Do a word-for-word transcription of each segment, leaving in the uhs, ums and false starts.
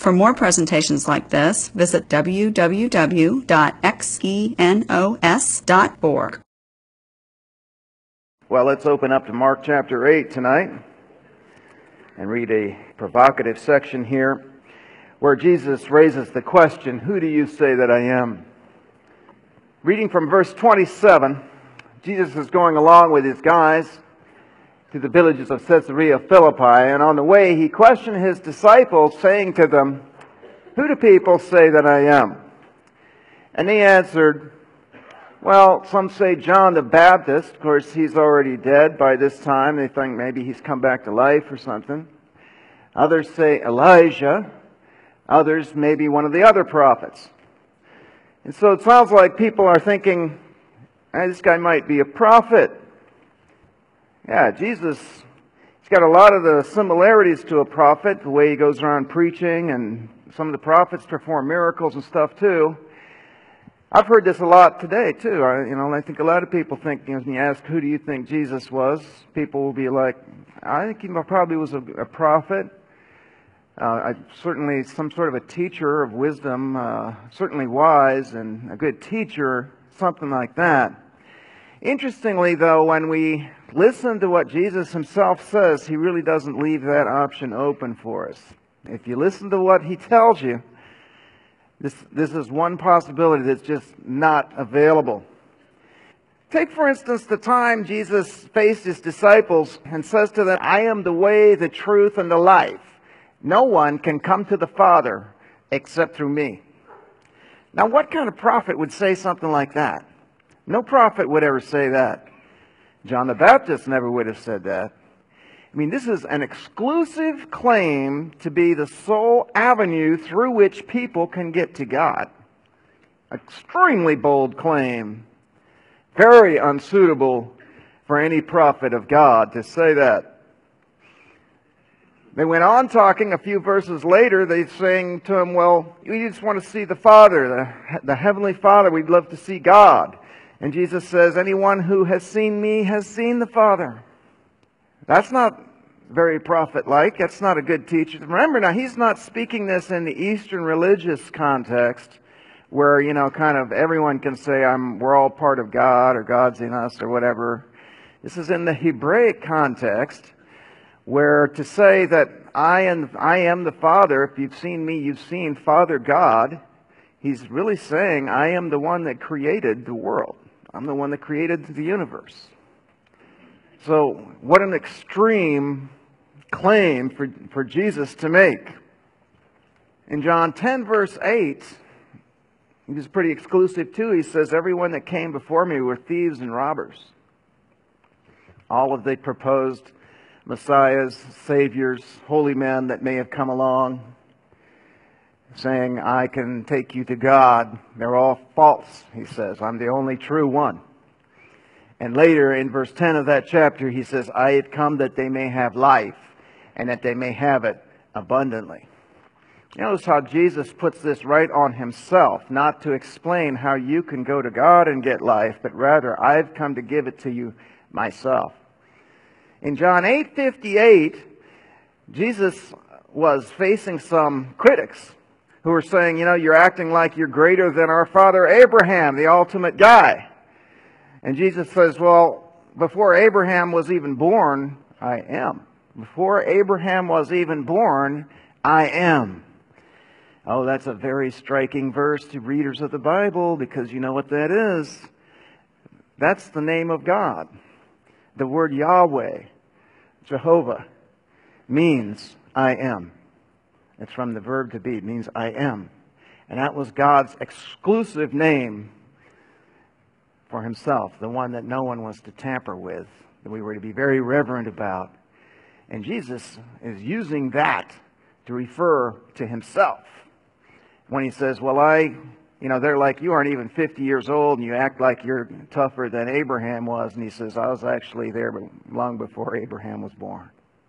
For more presentations like this, visit w w w dot xenos dot org. Well, let's open up to Mark chapter eight tonight and read a provocative section here where Jesus raises the question, "Who do you say that I am?" Reading from verse twenty-seven, Jesus is going along with his guys to the villages of Caesarea Philippi, and on the way he questioned his disciples, saying to them, "Who do people say that I am?" And they answered, "Well, some say John the Baptist." Of course, he's already dead by this time. They think maybe he's come back to life or something. Others say Elijah. Others maybe one of the other prophets. And so it sounds like people are thinking, hey, this guy might be a prophet. Yeah, Jesus, he's got a lot of the similarities to a prophet, the way he goes around preaching, and some of the prophets perform miracles and stuff too. I've heard this a lot today too. I, you know, I think a lot of people think, you know, when you ask, who do you think Jesus was? People will be like, I think he probably was a, a prophet. Uh, I, certainly some sort of a teacher of wisdom, uh, certainly wise and a good teacher, something like that. Interestingly, though, when we listen to what Jesus himself says, he really doesn't leave that option open for us. If you listen to what he tells you, this, this is one possibility that's just not available. Take, for instance, the time Jesus faced his disciples and says to them, "I am the way, the truth, and the life. No one can come to the Father except through me." Now, what kind of prophet would say something like that? No prophet would ever say that. John the Baptist never would have said that. I mean, this is an exclusive claim to be the sole avenue through which people can get to God. Extremely bold claim. Very unsuitable for any prophet of God to say that. They went on talking a few verses later. They saying to him, "Well, we just want to see the Father, the, the Heavenly Father. We'd love to see God." And Jesus says, "Anyone who has seen me has seen the Father." That's not very prophet-like. That's not a good teacher. Remember, now, he's not speaking this in the Eastern religious context where, you know, kind of everyone can say, I'm, we're all part of God, or God's in us, or whatever. This is in the Hebraic context, where to say that I am, I am the Father, if you've seen me, you've seen Father God, he's really saying, I am the one that created the world. I'm the one that created the universe. So, what an extreme claim for, for Jesus to make. In John ten, verse eight, he was pretty exclusive too. He says, "Everyone that came before me were thieves and robbers." All of the proposed messiahs, saviors, holy men that may have come along saying, I can take you to God, they're all false, he says. I'm the only true one. And later in verse ten of that chapter, he says, I had come that they may have life, and that they may have it abundantly. Notice how Jesus puts this right on himself, not to explain how you can go to God and get life, but rather, I've come to give it to you myself. In John eight fifty-eight, Jesus was facing some critics who were saying, you know, you're acting like you're greater than our father Abraham, the ultimate guy. And Jesus says, well, before Abraham was even born, I am. Before Abraham was even born, I am. Oh, that's a very striking verse to readers of the Bible, because you know what that is. That's the name of God. The word Yahweh, Jehovah, means I am. It's from the verb to be. It means I am. And that was God's exclusive name for himself, the one that no one was to tamper with, that we were to be very reverent about. And Jesus is using that to refer to himself. When he says, well, I, you know, they're like, you aren't even fifty years old and you act like you're tougher than Abraham was. And he says, I was actually there long before Abraham was born.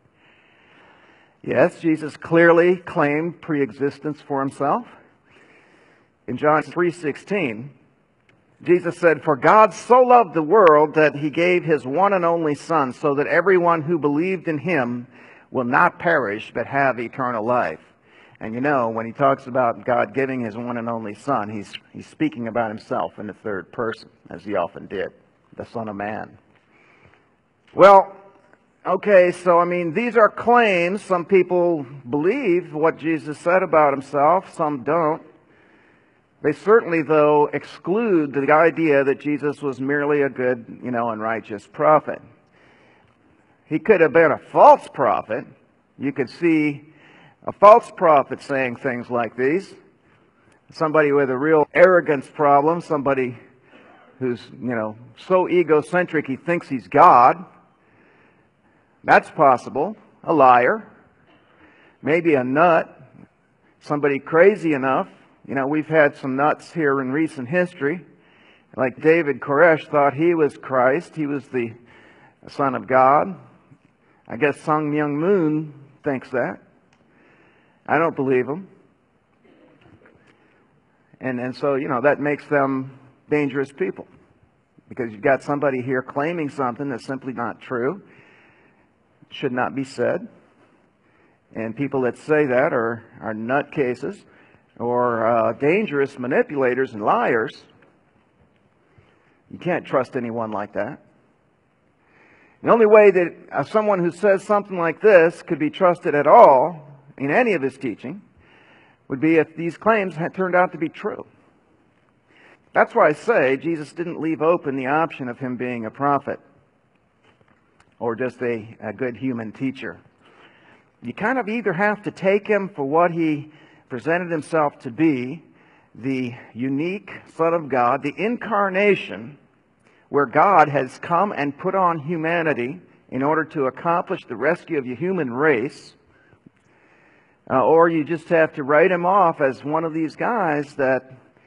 Yes, Jesus clearly claimed pre-existence for himself. In John three sixteen, Jesus said, for God so loved the world that he gave his one and only Son, so that everyone who believed in him will not perish but have eternal life. And you know, when he talks about God giving his one and only Son, he's, he's speaking about himself in the third person, as he often did, the Son of Man. Well, okay, so I mean, these are claims. Some people believe what Jesus said about himself, some don't. They certainly, though, exclude the idea that Jesus was merely a good, you know, and righteous prophet. He could have been a false prophet. You could see a false prophet saying things like these. Somebody with a real arrogance problem, somebody who's, you know, so egocentric he thinks he's God. That's possible. A liar. Maybe a nut. Somebody crazy enough. You know, we've had some nuts here in recent history. Like David Koresh thought he was Christ. He was the Son of God. I guess Sung Myung Moon thinks that. I don't believe him. And, and so, you know, that makes them dangerous people. Because you've got somebody here claiming something that's simply not true. Should not be said. And people that say that are, are nutcases or uh, dangerous manipulators and liars. You can't trust anyone like that. The only way that uh, someone who says something like this could be trusted at all in any of his teaching would be if these claims had turned out to be true. That's why I say Jesus didn't leave open the option of him being a prophet or just a, a good human teacher. You kind of either have to take him for what he presented himself to be, the unique Son of God, the incarnation, where God has come and put on humanity in order to accomplish the rescue of the human race, uh, or you just have to write him off as one of these guys that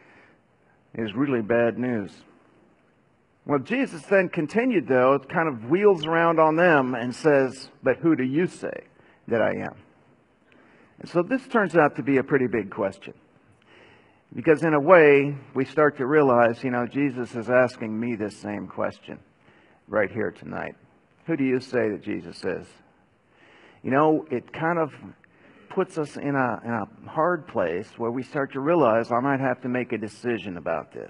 is really bad news. Well, Jesus then continued, though, kind of wheels around on them and says, "But who do you say that I am?" And so this turns out to be a pretty big question. Because in a way, we start to realize, you know, Jesus is asking me this same question right here tonight. Who do you say that Jesus is? You know, it kind of puts us in a, in a hard place where we start to realize I might have to make a decision about this.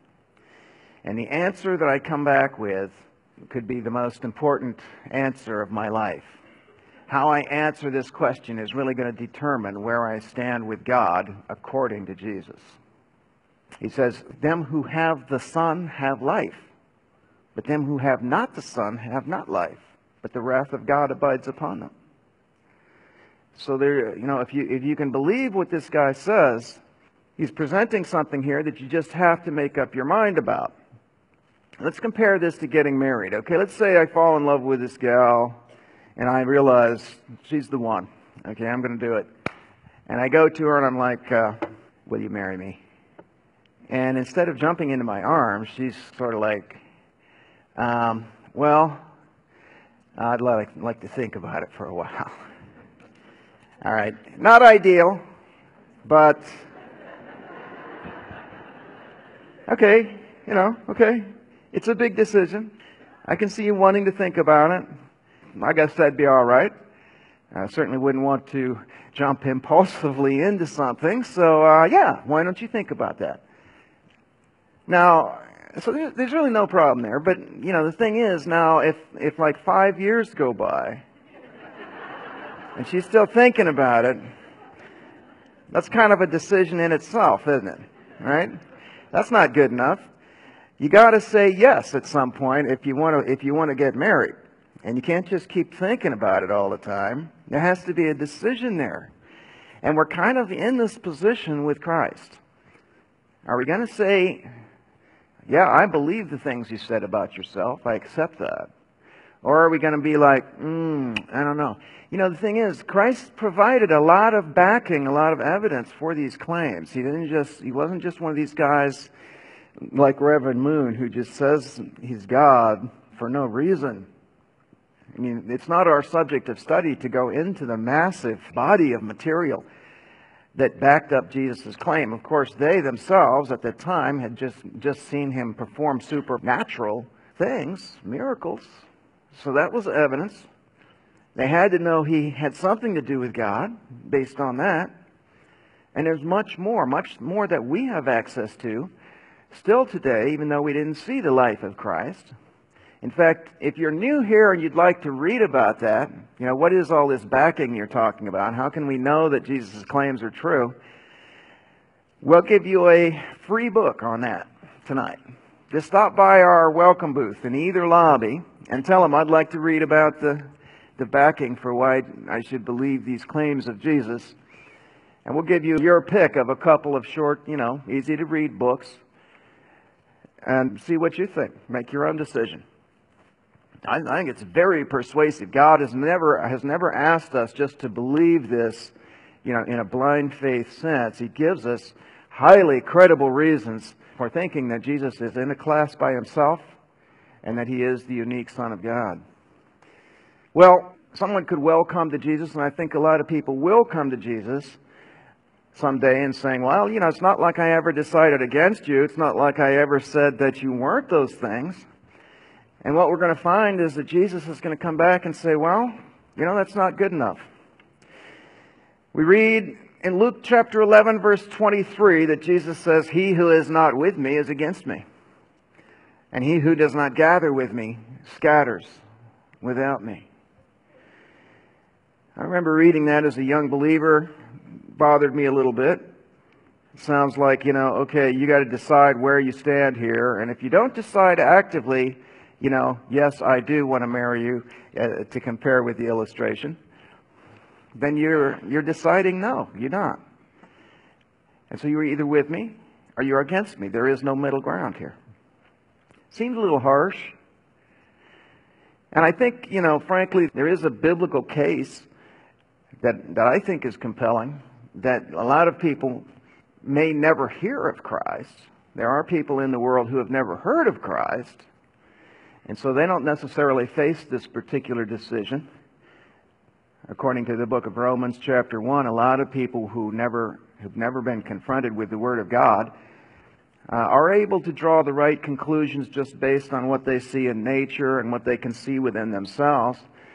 And the answer that I come back with could be the most important answer of my life. How I answer this question is really going to determine where I stand with God according to Jesus. He says, "Them who have the Son have life, but them who have not the Son have not life, but the wrath of God abides upon them." So there, you know, if you if you can believe what this guy says, he's presenting something here that you just have to make up your mind about. Let's compare this to getting married. Okay, let's say I fall in love with this gal. And I realize she's the one. Okay, I'm going to do it. And I go to her and I'm like, uh, "Will you marry me?" And instead of jumping into my arms, she's sort of like, um, well, I'd like, like to think about it for a while. All right, not ideal, but okay, you know, okay. It's a big decision. I can see you wanting to think about it. I guess that'd be all right. I certainly wouldn't want to jump impulsively into something. So, uh, yeah, why don't you think about that? Now, so there's, there's really no problem there. But, you know, the thing is, now, if, if like five years go by, and she's still thinking about it, that's kind of a decision in itself, isn't it? Right? That's not good enough. You got to say yes at some point if you want to, if you want to get married. And you can't just keep thinking about it all the time. There has to be a decision there. And we're kind of in this position with Christ. Are we going to say, yeah, I believe the things you said about yourself. I accept that. Or are we going to be like, hmm, I don't know. You know, the thing is, Christ provided a lot of backing, a lot of evidence for these claims. He didn't just, he wasn't just one of these guys like Reverend Moon who just says he's God for no reason. I mean, it's not our subject of study to go into the massive body of material that backed up Jesus' claim. Of course, they themselves at the time had just, just seen him perform supernatural things, miracles. So that was evidence. They had to know he had something to do with God based on that. And there's much more, much more that we have access to still today, even though we didn't see the life of Christ. In fact, if you're new here and you'd like to read about that, you know, what is all this backing you're talking about? How can we know that Jesus' claims are true? We'll give you a free book on that tonight. Just stop by our welcome booth in either lobby and tell them I'd like to read about the, the backing for why I should believe these claims of Jesus. And we'll give you your pick of a couple of short, you know, easy to read books and see what you think. Make your own decision. I, I think it's very persuasive. God has never has never asked us just to believe this, you know, in a blind faith sense. He gives us highly credible reasons for thinking that Jesus is in a class by himself and that he is the unique Son of God. Well, someone could well come to Jesus, and I think a lot of people will come to Jesus someday and saying, well, you know, it's not like I ever decided against you. It's not like I ever said that you weren't those things. And what we're going to find is that Jesus is going to come back and say, well, you know, that's not good enough. We read in Luke chapter eleven, verse twenty-three, that Jesus says, he who is not with me is against me. And he who does not gather with me scatters without me. I remember reading that as a young believer. Bothered me a little bit. It sounds like, you know, okay, you got to decide where you stand here. And if you don't decide actively, you know, yes, I do want to marry you, uh, to compare with the illustration, then you're you're deciding no, you're not. And so you're either with me or you're against me. There is no middle ground here. Seems a little harsh. And I think, you know, frankly, there is a biblical case that, that I think is compelling, that a lot of people may never hear of Christ. There are people in the world who have never heard of Christ, and so they don't necessarily face this particular decision. According to the book of Romans chapter one, a lot of people who never have never been confronted with the Word of God uh, are able to draw the right conclusions just based on what they see in nature and what they can see within themselves.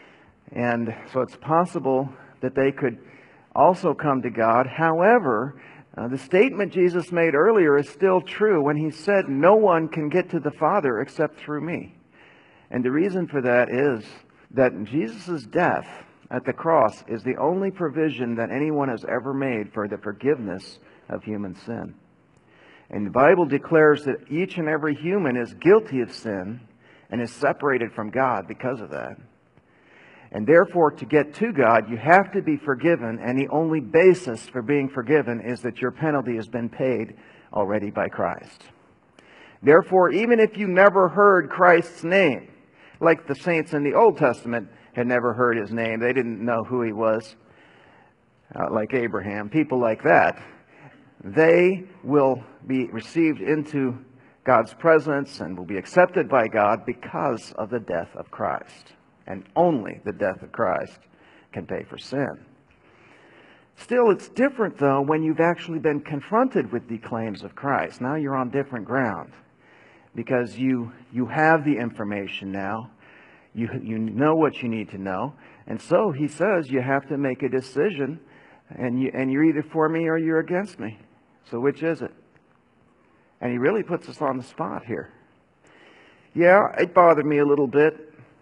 And so it's possible that they could also come to God. However, uh, the statement Jesus made earlier is still true when he said, no one can get to the Father except through me. And the reason for that is that Jesus' death at the cross is the only provision that anyone has ever made for the forgiveness of human sin. And the Bible declares that each and every human is guilty of sin and is separated from God because of that. And therefore, to get to God, you have to be forgiven, and the only basis for being forgiven is that your penalty has been paid already by Christ. Therefore, even if you never heard Christ's name, like the saints in the Old Testament had never heard his name, they didn't know who he was, uh, like Abraham, people like that, they will be received into God's presence and will be accepted by God because of the death of Christ. And only the death of Christ can pay for sin. Still, it's different, though, when you've actually been confronted with the claims of Christ. Now you're on different ground because you you have the information now. You, you know what you need to know. And so he says you have to make a decision, and, you, and you're either for me or you're against me. So which is it? And he really puts us on the spot here. Yeah, it bothered me a little bit.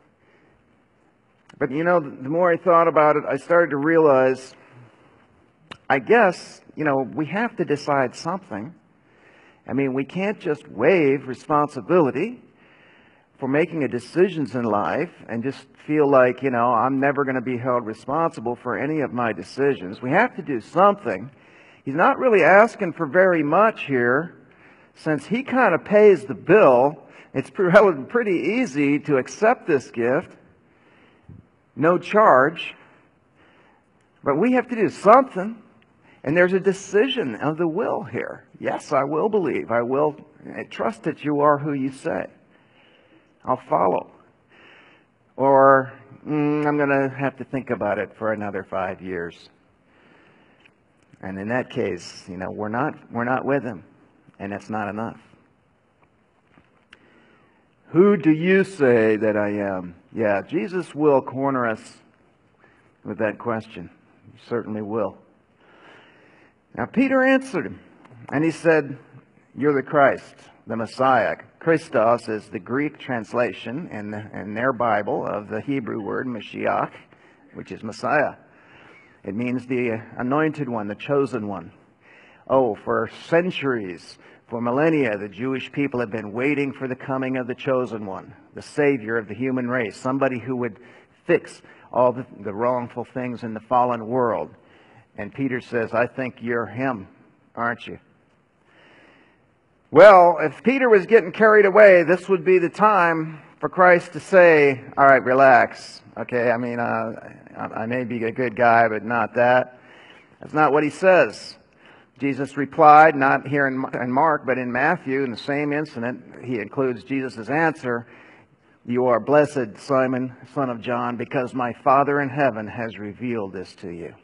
But, you know, the more I thought about it, I started to realize, I guess, you know, we have to decide something. I mean, we can't just waive responsibility for making a decisions in life and just feel like, you know, I'm never going to be held responsible for any of my decisions. We have to do something. He's not really asking for very much here. Since he kind of pays the bill, it's pretty easy to accept this gift. No charge. But we have to do something. And there's a decision of the will here. Yes, I will believe. I will trust that you are who you say. I'll follow. Or mm, I'm going to have to think about it for another five years. And in that case, you know, we're not we're not with him. And that's not enough. Who do you say that I am? Yeah, Jesus will corner us with that question. He certainly will. Now Peter answered him, and he said, "You're the Christ, the Messiah." Christos is the Greek translation in, in their Bible of the Hebrew word Mashiach, which is Messiah. It means the anointed one, the chosen one. Oh, for centuries, for millennia, the Jewish people have been waiting for the coming of the chosen one, the Savior of the human race, somebody who would fix all the, the wrongful things in the fallen world. And Peter says, "I think you're him, aren't you?" Well, if Peter was getting carried away, this would be the time for Christ to say, "All right, relax. Okay, I mean, uh, I may be a good guy, but not that." That's not what he says. Jesus replied, not here in Mark, but in Matthew, in the same incident, he includes Jesus' answer, "You are blessed, Simon, son of John, because my Father in heaven has revealed this to you."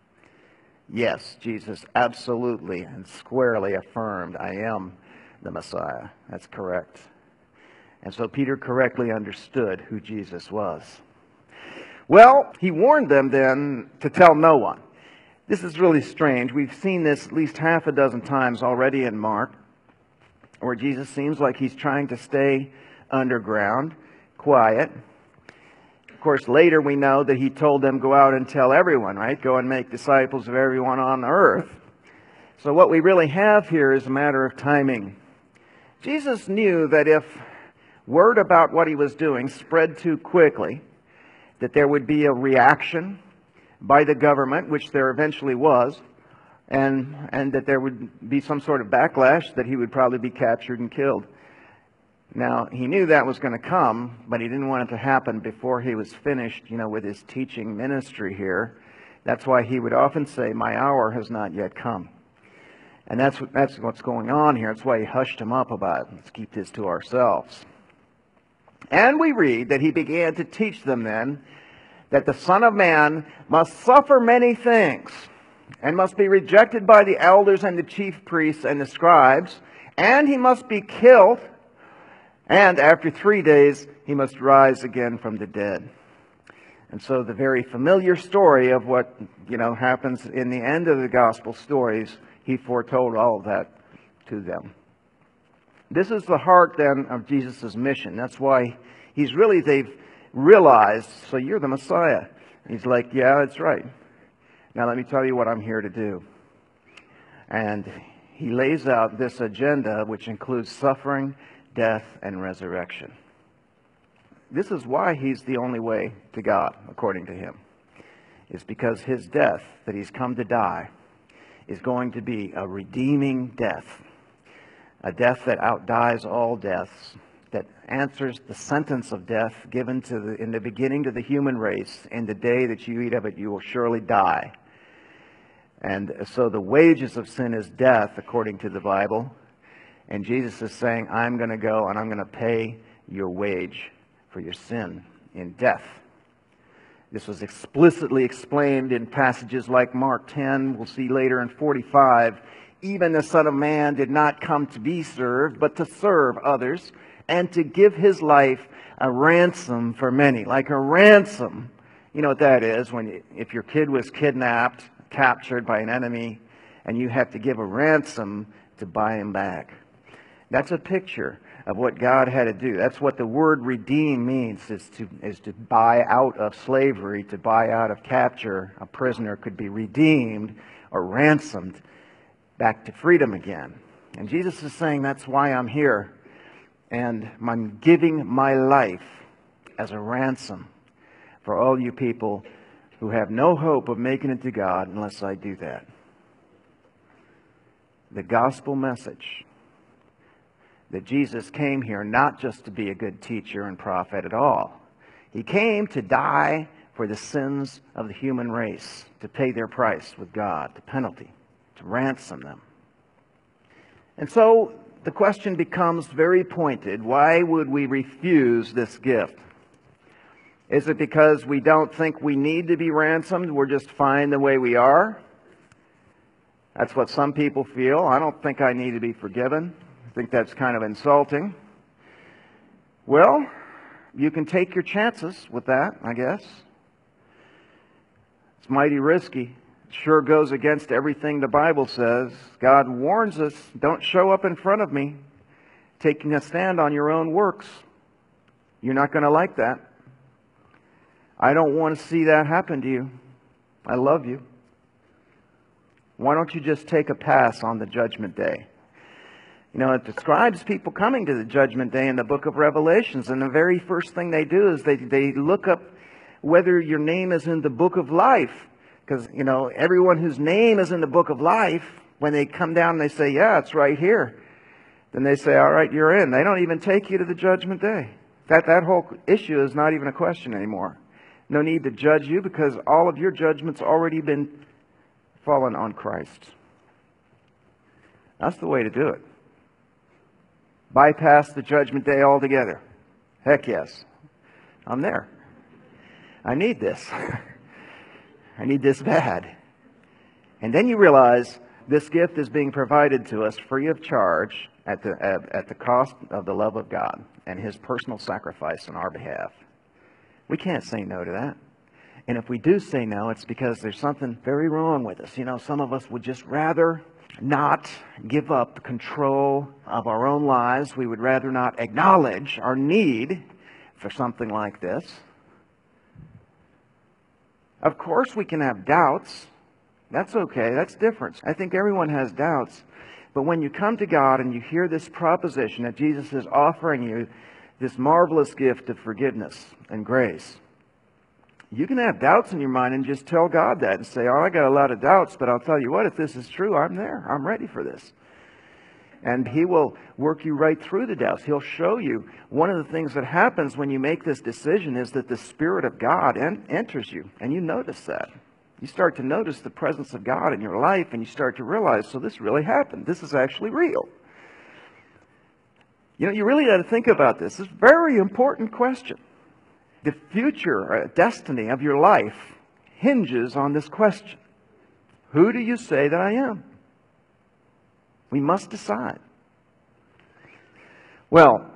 Yes, Jesus absolutely and squarely affirmed, "I am the Messiah." That's correct. And so Peter correctly understood who Jesus was. Well, he warned them then to tell no one. This is really strange. We've seen this at least half a dozen times already in Mark, where Jesus seems like he's trying to stay underground, quiet. Of course, later we know that he told them, "Go out and tell everyone," right? Go and make disciples of everyone on earth. So what we really have here is a matter of timing. Jesus knew that if word about what he was doing spread too quickly, that there would be a reaction by the government, which there eventually was, and, and that there would be some sort of backlash, that he would probably be captured and killed. Now, he knew that was going to come, but he didn't want it to happen before he was finished, you know, with his teaching ministry here. That's why he would often say, "My hour has not yet come." And that's what, that's what's going on here. That's why he hushed him up about it. Let's keep this to ourselves. And we read that he began to teach them then that the Son of Man must suffer many things, and must be rejected by the elders and the chief priests and the scribes, and he must be killed, and after three days he must rise again from the dead. And so the very familiar story of what, you know, happens in the end of the gospel stories, he foretold all of that to them. This is the heart then of Jesus' mission. That's why he's really, they've realized, "So you're the Messiah." He's like, "Yeah, that's right. Now let me tell you what I'm here to do." And he lays out this agenda, which includes suffering, death, and resurrection. This is why he's the only way to God, according to him. It's because his death, that he's come to die, is going to be a redeeming death. A death that outdies all deaths, that answers the sentence of death given to the, in the beginning to the human race. "In the day that you eat of it, you will surely die." And so the wages of sin is death, according to the Bible. And Jesus is saying, "I'm going to go and I'm going to pay your wage for your sin in death." This was explicitly explained in passages like Mark ten. We'll see later in forty-five. "Even the Son of Man did not come to be served, but to serve others, and to give his life a ransom for many." Like a ransom. You know what that is? When you, if your kid was kidnapped, captured by an enemy, and you have to give a ransom to buy him back. That's a picture of what God had to do. That's what the word redeem means, is to, is to buy out of slavery, to buy out of capture. A prisoner could be redeemed or ransomed back to freedom again. And Jesus is saying, that's why I'm here. And I'm giving my life as a ransom for all you people who have no hope of making it to God unless I do that. The gospel message that Jesus came here not just to be a good teacher and prophet at all. He came to die for the sins of the human race, to pay their price with God, the penalty, to ransom them. And so the question becomes very pointed. Why would we refuse this gift? Is it because we don't think we need to be ransomed? We're just fine the way we are? That's what some people feel. I don't think I need to be forgiven. I think that's kind of insulting. Well, you can take your chances with that, I guess. It's mighty risky, sure goes against everything the Bible says. God warns us, don't show up in front of me taking a stand on your own works. You're not going to like that. I don't want to see that happen to you. I love you. Why don't you just take a pass on the judgment day? You know, it describes people coming to the judgment day in the book of Revelations, and the very first thing they do is they, they look up whether your name is in the book of life. Because, you know, everyone whose name is in the book of life, when they come down and they say, yeah, it's right here, then they say, all right, you're in. They don't even take you to the judgment day. That, that whole issue is not even a question anymore. No need to judge you because all of your judgment's already been fallen on Christ. That's the way to do it. Bypass the judgment day altogether. Heck yes. I'm there. I need this. I need this bad. And then you realize this gift is being provided to us free of charge at the, at, at the cost of the love of God and His personal sacrifice on our behalf. We can't say no to that. And if we do say no, it's because there's something very wrong with us. You know, some of us would just rather not give up control of our own lives. We would rather not acknowledge our need for something like this. Of course we can have doubts. That's okay. That's different. I think everyone has doubts. But when you come to God and you hear this proposition that Jesus is offering you this marvelous gift of forgiveness and grace, you can have doubts in your mind and just tell God that and say, oh, I got a lot of doubts, but I'll tell you what, if this is true, I'm there. I'm ready for this. And He will work you right through the doubts. He'll show you. One of the things that happens when you make this decision is that the Spirit of God en- enters you, and you notice that. You start to notice the presence of God in your life, and you start to realize, so this really happened. This is actually real. You know, you really got to think about this. It's a very important question. The future uh, destiny of your life hinges on this question. Who do you say that I am? We must decide. Well,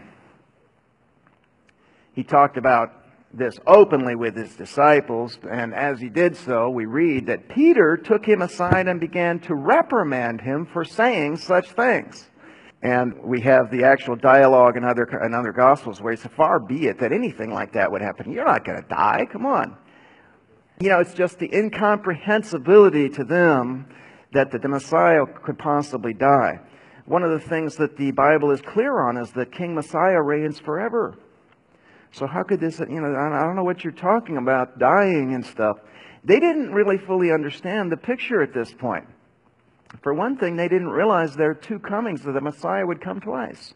He talked about this openly with His disciples, and as He did so, we read that Peter took Him aside and began to reprimand Him for saying such things. And we have the actual dialogue in other, in other Gospels where He said, far be it that anything like that would happen. You're not going to die. Come on. You know, it's just the incomprehensibility to them that the Messiah could possibly die. One of the things that the Bible is clear on is that King Messiah reigns forever. So how could this, you know, I don't know what you're talking about, dying and stuff. They didn't really fully understand the picture at this point. For one thing, they didn't realize there are two comings, that the Messiah would come twice.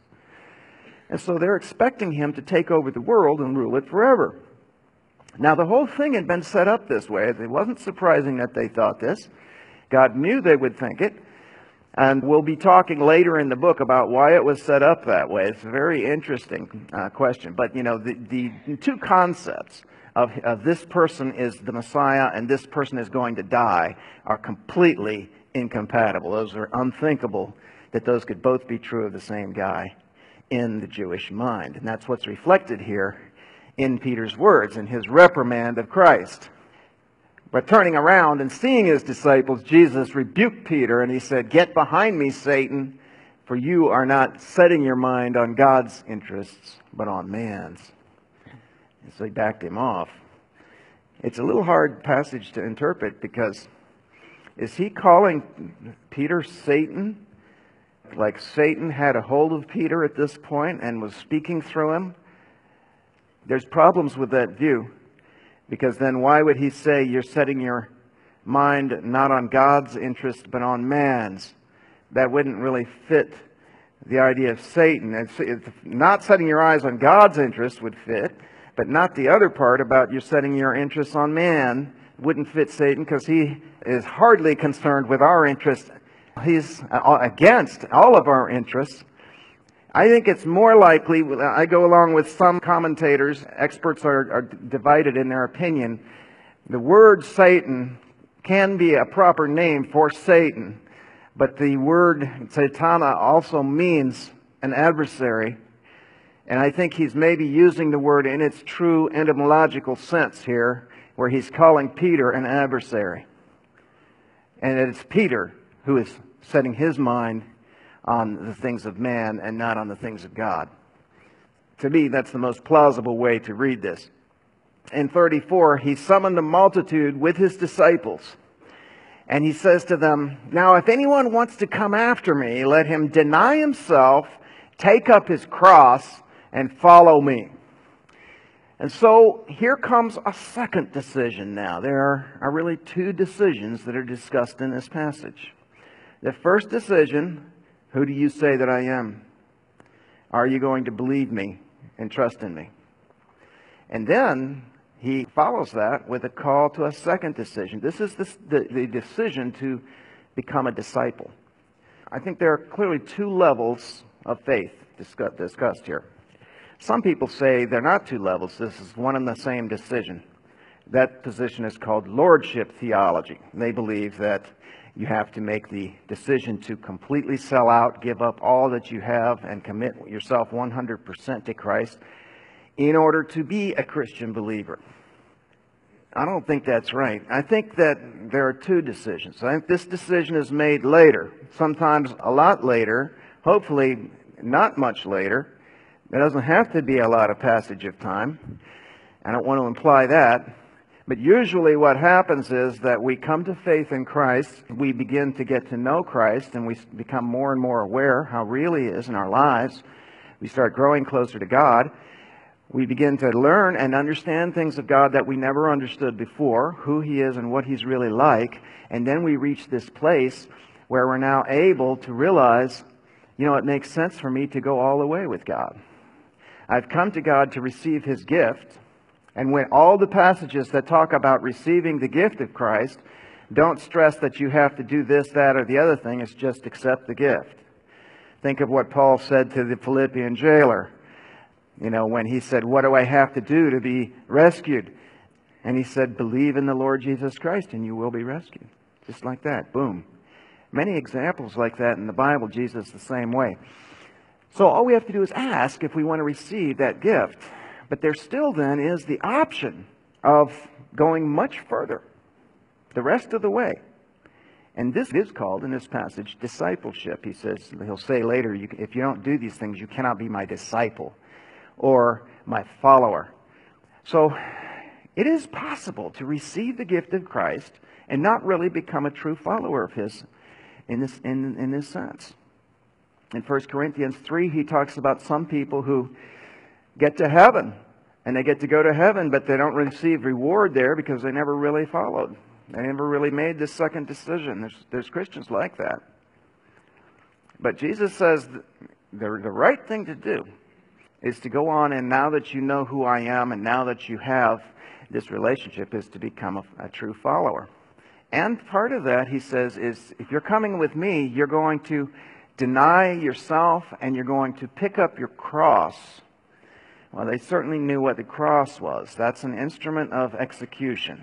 And so they're expecting Him to take over the world and rule it forever. Now, the whole thing had been set up this way. It wasn't surprising that they thought this. God knew they would think it. And we'll be talking later in the book about why it was set up that way. It's a very interesting uh, question. But, you know, the, the two concepts of, of this person is the Messiah and this person is going to die are completely incompatible. Those are unthinkable that those could both be true of the same guy in the Jewish mind. And that's what's reflected here in Peter's words, in his reprimand of Christ. But turning around and seeing His disciples, Jesus rebuked Peter and He said, get behind me, Satan, for you are not setting your mind on God's interests, but on man's. And so He backed him off. It's a little hard passage to interpret because is He calling Peter Satan? Like Satan had a hold of Peter at this point and was speaking through him? There's problems with that view. Because then why would He say you're setting your mind not on God's interest but on man's? That wouldn't really fit the idea of Satan. It's not setting your eyes on God's interest would fit, but not the other part about you're setting your interests on man wouldn't fit Satan, because he is hardly concerned with our interests. He's against all of our interests. I think it's more likely, I go along with some commentators, experts are, are divided in their opinion. The word Satan can be a proper name for Satan, but the word Satana also means an adversary. And I think he's maybe using the word in its true etymological sense here, where he's calling Peter an adversary. and that it's Peter who is setting his mind on the things of man and not on the things of God. To me, that's the most plausible way to read this. In thirty-four, he summoned a multitude with his disciples. And he says to them, "Now if anyone wants to come after me, let him deny himself, take up his cross, and follow me." And so here comes a second decision now. There are really two decisions that are discussed in this passage. The first decision, who do you say that I am? Are you going to believe me and trust in me? And then he follows that with a call to a second decision. This is the, the, the decision to become a disciple. I think there are clearly two levels of faith discuss, discussed here. Some people say they're not two levels. This is one and the same decision. That position is called lordship theology. They believe that you have to make the decision to completely sell out, give up all that you have, and commit yourself one hundred percent to Christ in order to be a Christian believer. I don't think that's right. I think that there are two decisions. I think this decision is made later, sometimes a lot later, hopefully not much later. There doesn't have to be a lot of passage of time. I don't want to imply that. But usually what happens is that we come to faith in Christ, we begin to get to know Christ, and we become more and more aware how real He is in our lives. We start growing closer to God. We begin to learn and understand things of God that we never understood before, who He is and what He's really like. And then we reach this place where we're now able to realize, you know, it makes sense for me to go all the way with God. I've come to God to receive His gift. And when all the passages that talk about receiving the gift of Christ don't stress that you have to do this, that, or the other thing, it's just accept the gift. Think of what Paul said to the Philippian jailer. You know, when he said, "What do I have to do to be rescued?" And he said, "Believe in the Lord Jesus Christ and you will be rescued." Just like that. Boom. Many examples like that in the Bible. Jesus the same way. So all we have to do is ask if we want to receive that gift. But there still then is the option of going much further, the rest of the way. And this is called, in this passage, discipleship. He says, he'll say later, you, if you don't do these things, you cannot be my disciple or my follower. So it is possible to receive the gift of Christ and not really become a true follower of His in this, in, in this sense. In First Corinthians three, he talks about some people who get to heaven, and they get to go to heaven, but they don't receive reward there because they never really followed. They never really made this second decision. There's, there's Christians like that. But Jesus says the, the right thing to do is to go on, and now that you know who I am, and now that you have this relationship, is to become a, a true follower. And part of that, he says, is if you're coming with me, you're going to deny yourself, and you're going to pick up your cross. Well, they certainly knew what the cross was. That's an instrument of execution.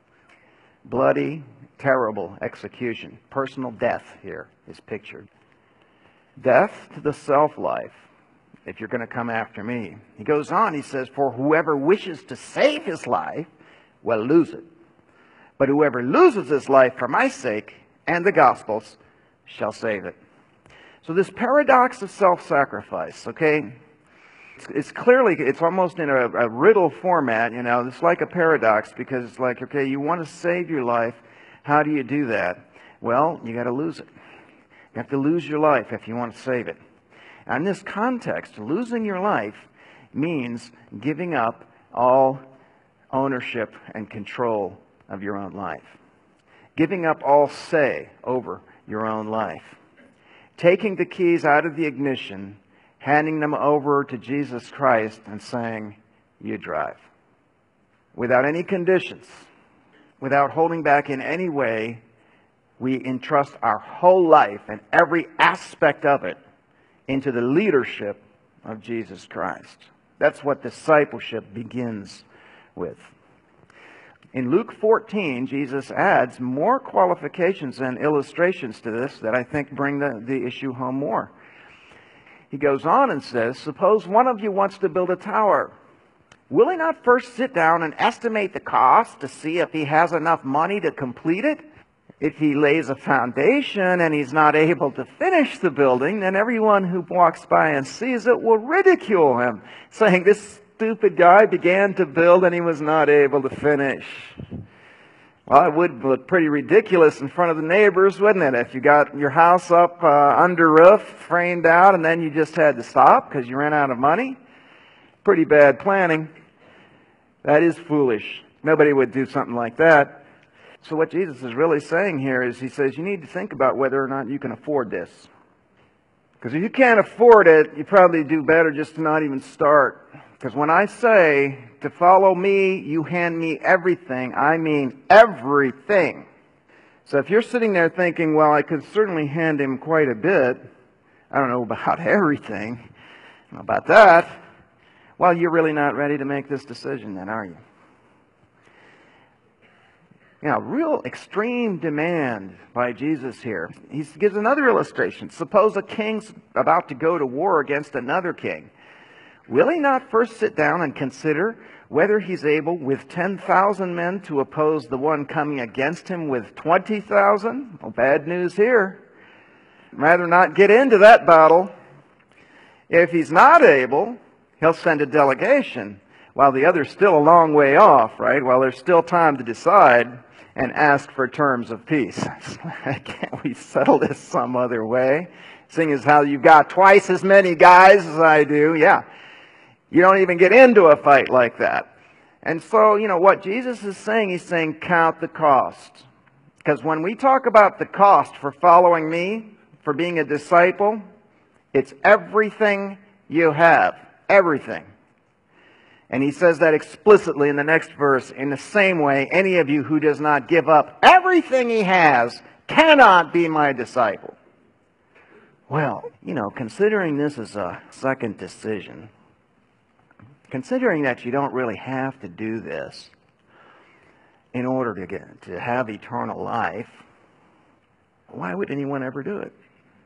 Bloody, terrible execution. Personal death here is pictured. Death to the self-life, if you're going to come after me. He goes on, he says, "For whoever wishes to save his life will lose it. But whoever loses his life for my sake and the gospel's shall save it." So this paradox of self-sacrifice, okay? It's, it's clearly, it's almost in a, a riddle format, you know. It's like a paradox because it's like, okay, you want to save your life. How do you do that? Well, you got to lose it. You have to lose your life if you want to save it. And in this context, losing your life means giving up all ownership and control of your own life. Giving up all say over your own life. Taking the keys out of the ignition, handing them over to Jesus Christ and saying, "You drive." Without any conditions, without holding back in any way, we entrust our whole life and every aspect of it into the leadership of Jesus Christ. That's what discipleship begins with. In Luke fourteen, Jesus adds more qualifications and illustrations to this that I think bring the, the issue home more. He goes on and says, "Suppose one of you wants to build a tower. Will he not first sit down and estimate the cost to see if he has enough money to complete it? If he lays a foundation and he's not able to finish the building, then everyone who walks by and sees it will ridicule him, saying, this stupid guy began to build and he was not able to finish. Well, it would look pretty ridiculous in front of the neighbors, wouldn't it? If you got your house up uh, under roof, framed out, and then you just had to stop because you ran out of money. Pretty bad planning. That is foolish. Nobody would do something like that. So what Jesus is really saying here is he says you need to think about whether or not you can afford this. Because if you can't afford it, you probably do better just to not even start. Because when I say to follow me, you hand me everything, I mean everything. So if you're sitting there thinking, well, I could certainly hand him quite a bit, I don't know about everything, I don't know about that, well, you're really not ready to make this decision then, are you? You know, real extreme demand by Jesus here. He gives another illustration. Suppose a king's about to go to war against another king. Will he not first sit down and consider whether he's able with ten thousand men to oppose the one coming against him with twenty thousand? Well, bad news here. Rather not get into that battle. If he's not able, he'll send a delegation while the other's still a long way off, right? While there's still time to decide, and ask for terms of peace. Can't we settle this some other way? Seeing as how you've got twice as many guys as I do, yeah. You don't even get into a fight like that. And so, you know, what Jesus is saying, he's saying count the cost. Because when we talk about the cost for following me, for being a disciple, it's everything you have. Everything. And he says that explicitly in the next verse. In the same way, any of you who does not give up everything he has cannot be my disciple. Well, you know, considering this is a second decision, considering that you don't really have to do this in order to get to have eternal life, why would anyone ever do it?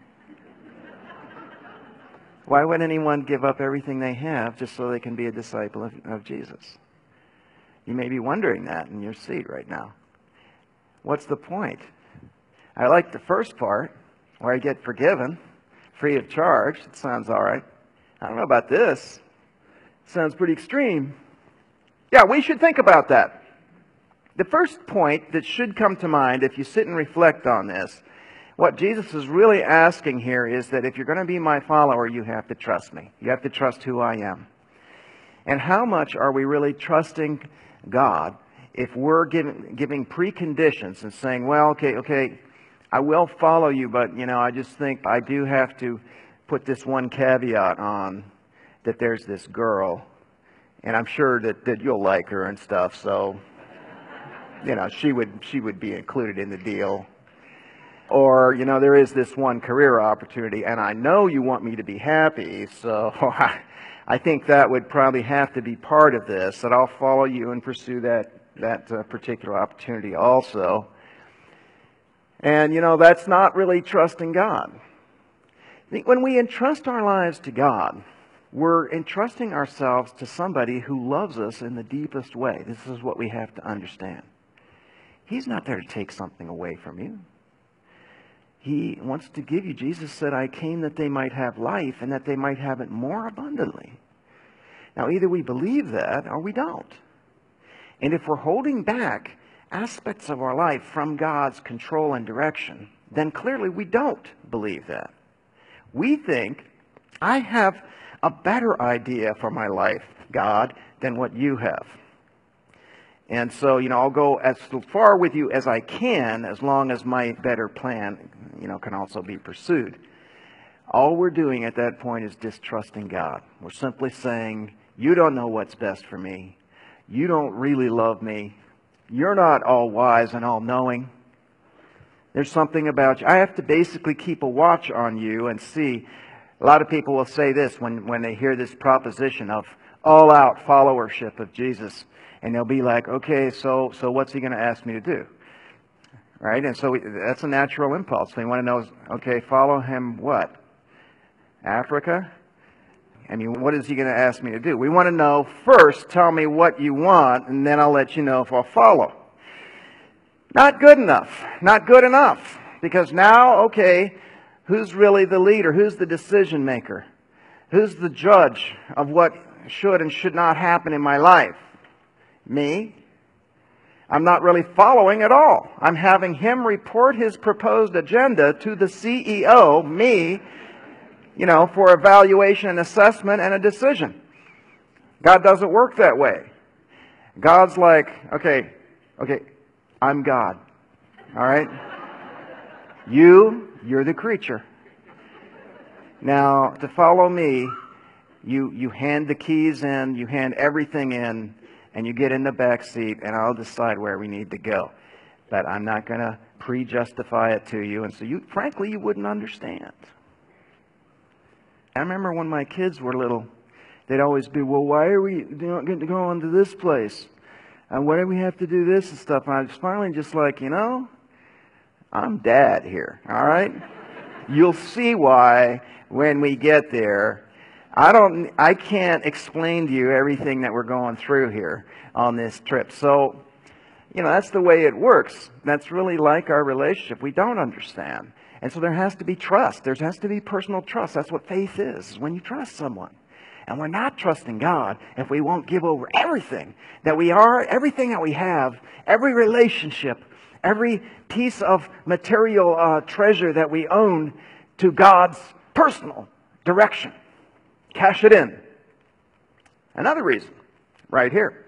Why would anyone give up everything they have just so they can be a disciple of, of Jesus? You may be wondering that in your seat right now. What's the point? I like the first part, where I get forgiven, free of charge. It sounds all right. I don't know about this. It sounds pretty extreme. Yeah, we should think about that. The first point that should come to mind if you sit and reflect on this, what Jesus is really asking here is that if you're going to be my follower, you have to trust me. You have to trust who I am. And how much are we really trusting God if we're giving, giving preconditions and saying, well, okay, okay, I will follow you, but, you know, I just think I do have to put this one caveat on, that there's this girl, and I'm sure that, that you'll like her and stuff, so, you know, she would, she would be included in the deal. Or, you know, there is this one career opportunity, and I know you want me to be happy, so I think that would probably have to be part of this, that I'll follow you and pursue that, that uh, particular opportunity also. And, you know, that's not really trusting God. When we entrust our lives to God, we're entrusting ourselves to somebody who loves us in the deepest way. This is what we have to understand. He's not there to take something away from you. He wants to give you. Jesus said, I came that they might have life and that they might have it more abundantly. Now, either we believe that or we don't. And if we're holding back aspects of our life from God's control and direction, then clearly we don't believe that. We think, I have a better idea for my life, God, than what you have. And so, you know, I'll go as far with you as I can, as long as my better plan, you know, can also be pursued. All we're doing at that point is distrusting God. We're simply saying, you don't know what's best for me. You don't really love me. You're not all wise and all knowing. There's something about you. I have to basically keep a watch on you and see. A lot of people will say this when, when they hear this proposition of all-out followership of Jesus. And they'll be like, okay, so so what's he going to ask me to do? Right? And so we, that's a natural impulse. We want to know, okay, follow him what? Africa? I mean, what is he going to ask me to do? We want to know first, tell me what you want, and then I'll let you know if I'll follow. Not good enough. Not good enough. Because now, okay, who's really the leader? Who's the decision maker? Who's the judge of what should and should not happen in my life? Me? I'm not really following at all. I'm having him report his proposed agenda to the C E O, me, you know, for evaluation and assessment and a decision. God doesn't work that way. God's like, okay, okay, I'm God. All right? You, you're the creature. Now, to follow me, you, you hand the keys in, you hand everything in, and you get in the back seat, and I'll decide where we need to go. But I'm not going to pre-justify it to you, and so you, frankly, you wouldn't understand. I remember when my kids were little, they'd always be, well, why are we going to go on to this place? And why do we have to do this and stuff? And I was finally just like, you know, I'm Dad here, all right? You'll see why when we get there. I don't, I can't explain to you everything that we're going through here on this trip. So, you know, that's the way it works. That's really like our relationship. We don't understand. And so there has to be trust. There has to be personal trust. That's what faith is, when you trust someone. And we're not trusting God if we won't give over everything that we are, everything that we have, every relationship, every piece of material uh, treasure that we own to God's personal direction. Cash it in. Another reason, right here,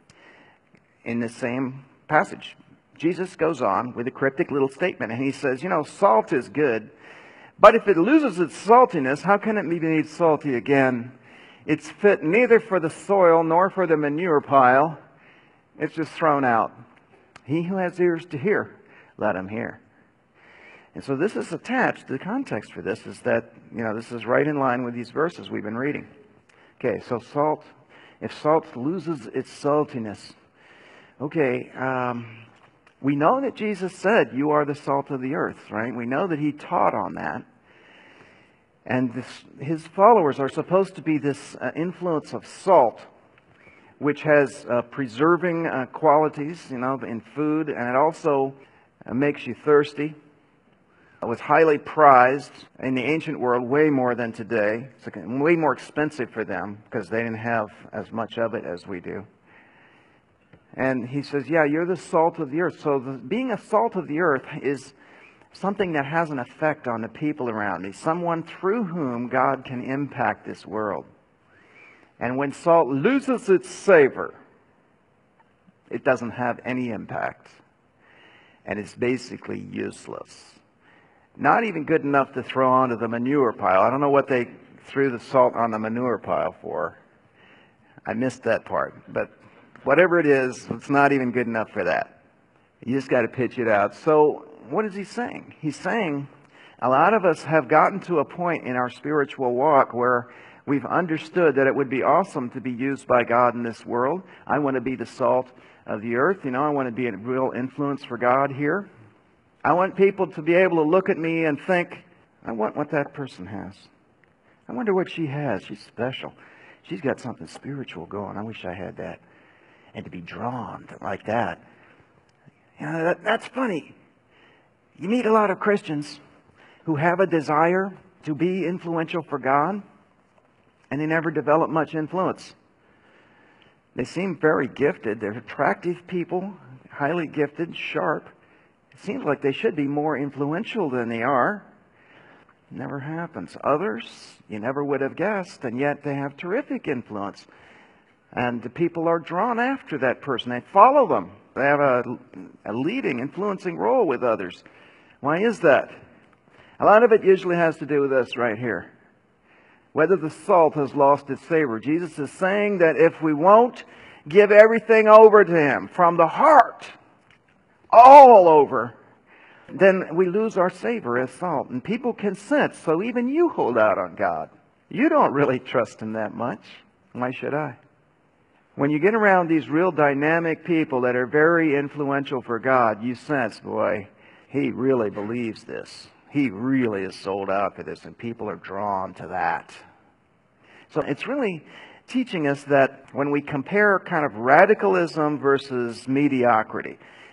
in the same passage, Jesus goes on with a cryptic little statement, and he says, you know, salt is good, but if it loses its saltiness, how can it be made salty again? It's fit neither for the soil nor for the manure pile. It's just thrown out. He who has ears to hear, let him hear. And so this is attached. The context for this is that, you know, this is right in line with these verses we've been reading. Okay, so salt, if salt loses its saltiness, okay, um, we know that Jesus said, you are the salt of the earth, right? We know that he taught on that. And this, his followers are supposed to be this uh, influence of salt, which has uh, preserving uh, qualities, you know, in food, and it also uh, makes you thirsty. It was highly prized in the ancient world, way more than today. It's way more expensive for them because they didn't have as much of it as we do. And he says, yeah, you're the salt of the earth. So the, being a salt of the earth is something that has an effect on the people around me, someone through whom God can impact this world. And when salt loses its savor, it doesn't have any impact. And it's basically useless. Not even good enough to throw onto the manure pile. I don't know what they threw the salt on the manure pile for. I missed that part. But whatever it is, it's not even good enough for that. You just got to pitch it out. So what is he saying? He's saying a lot of us have gotten to a point in our spiritual walk where we've understood that it would be awesome to be used by God in this world. I want to be the salt of the earth. You know, I want to be a real influence for God here. I want people to be able to look at me and think, I want what that person has. I wonder what she has. She's special. She's got something spiritual going. I wish I had that. And to be drawn to, like that. You know, that, that's funny. You meet a lot of Christians who have a desire to be influential for God, and they never develop much influence. They seem very gifted. They're attractive people, highly gifted, sharp. It seems like they should be more influential than they are. Never happens. Others, you never would have guessed, and yet they have terrific influence. And the people are drawn after that person. They follow them. They have a, a leading, influencing role with others. Why is that? A lot of it usually has to do with this right here. Whether the salt has lost its savor. Jesus is saying that if we won't give everything over to him from the heart, all over, then we lose our savor as salt. And people can sense, so even you hold out on God. You don't really trust him that much. Why should I? When you get around these real dynamic people that are very influential for God, you sense, boy, he really believes this. He really is sold out for this, and people are drawn to that. So it's really teaching us that when we compare kind of radicalism versus mediocrity,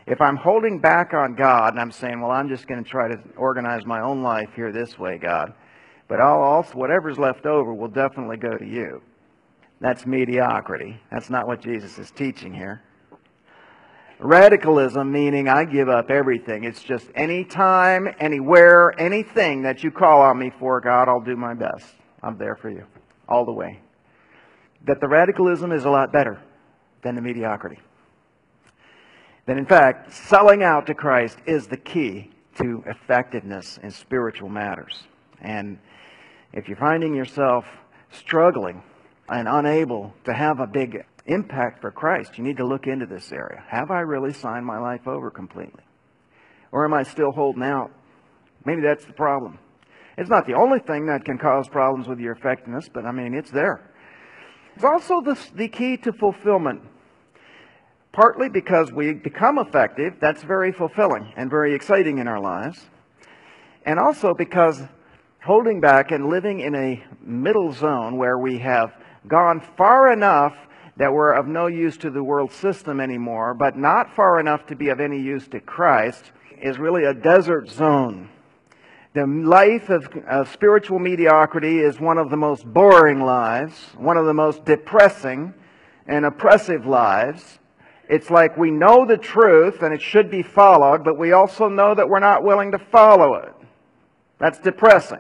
If I'm holding back on God and I'm saying, well, I'm just going to try to organize my own life here this way, God, but I'll also, whatever's left over will definitely go to you. That's mediocrity. That's not what Jesus is teaching here. Radicalism, meaning I give up everything. It's just anytime, anywhere, anything that you call on me for, God, I'll do my best. I'm there for you, all the way. That the radicalism is a lot better than the mediocrity. That in fact, selling out to Christ is the key to effectiveness in spiritual matters. And if you're finding yourself struggling and unable to have a big impact for Christ, you need to look into this area. Have I really signed my life over completely? Or am I still holding out? Maybe that's the problem. It's not the only thing that can cause problems with your effectiveness, but I mean, it's there. It's also the, the key to fulfillment. Partly because we become effective, that's very fulfilling and very exciting in our lives. And also because holding back and living in a middle zone where we have gone far enough that we're of no use to the world system anymore, but not far enough to be of any use to Christ, is really a desert zone. The life of, of spiritual mediocrity is one of the most boring lives, one of the most depressing and oppressive lives. It's like we know the truth and it should be followed, but we also know that we're not willing to follow it. That's depressing.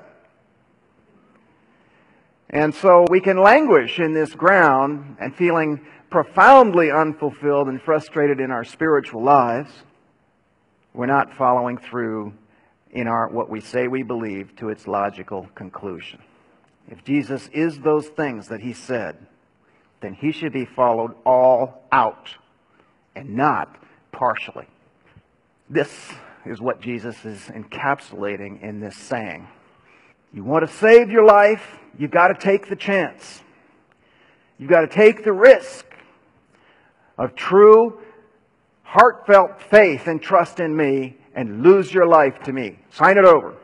And so we can languish in this ground and feeling profoundly unfulfilled and frustrated in our spiritual lives. We're not following through in our what we say we believe to its logical conclusion. If Jesus is those things that He said, then He should be followed all out and not partially. This is what Jesus is encapsulating in this saying. You want to save your life, you've got to take the chance. You've got to take the risk of true, heartfelt faith and trust in me and lose your life to me. Sign it over.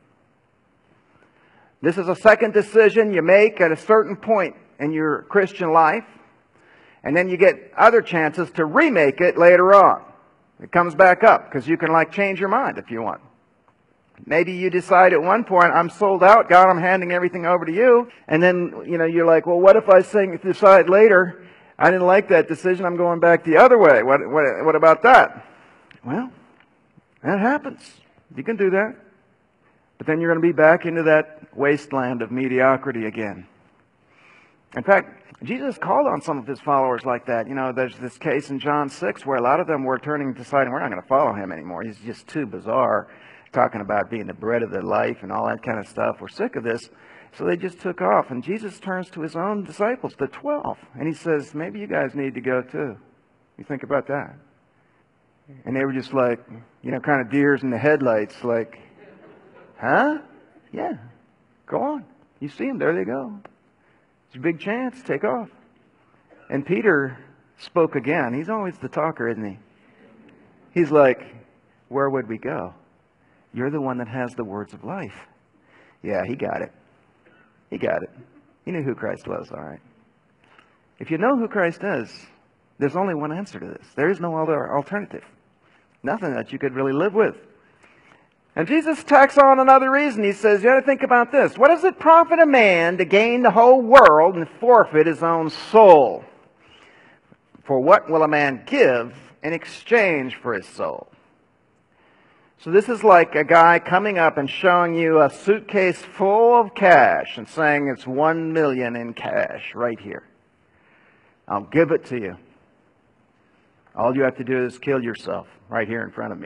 This is a second decision you make at a certain point in your Christian life, and then you get other chances to remake it later on. It comes back up because you can like change your mind if you want. Maybe you decide at one point, I'm sold out, God, I'm handing everything over to you. And then, you know, you're like, well, what if I sing, decide later, I didn't like that decision, I'm going back the other way. What, what, what about that? Well, that happens. You can do that. But then you're going to be back into that wasteland of mediocrity again. In fact, Jesus called on some of His followers like that. You know, there's this case in John six where a lot of them were turning, deciding, we're not going to follow Him anymore. He's just too bizarre, talking about being the bread of the life and all that kind of stuff. We're sick of this. So they just took off. And Jesus turns to His own disciples, the twelve, and He says, maybe you guys need to go too. You think about that? And they were just like, you know, kind of deers in the headlights, like, huh? Yeah, go on. You see them, there they go. It's a big chance, take off. And Peter spoke again. He's always the talker, isn't he? He's like, where would we go? You're the one that has the words of life. Yeah, he got it. He got it. He knew who Christ was, all right. If you know who Christ is, there's only one answer to this. There is no other alternative. Nothing that you could really live with. And Jesus tacks on another reason. He says, you got to think about this. What does it profit a man to gain the whole world and forfeit his own soul? For what will a man give in exchange for his soul? So this is like a guy coming up and showing you a suitcase full of cash and saying it's one million in cash right here. I'll give it to you. All you have to do is kill yourself right here in front of me.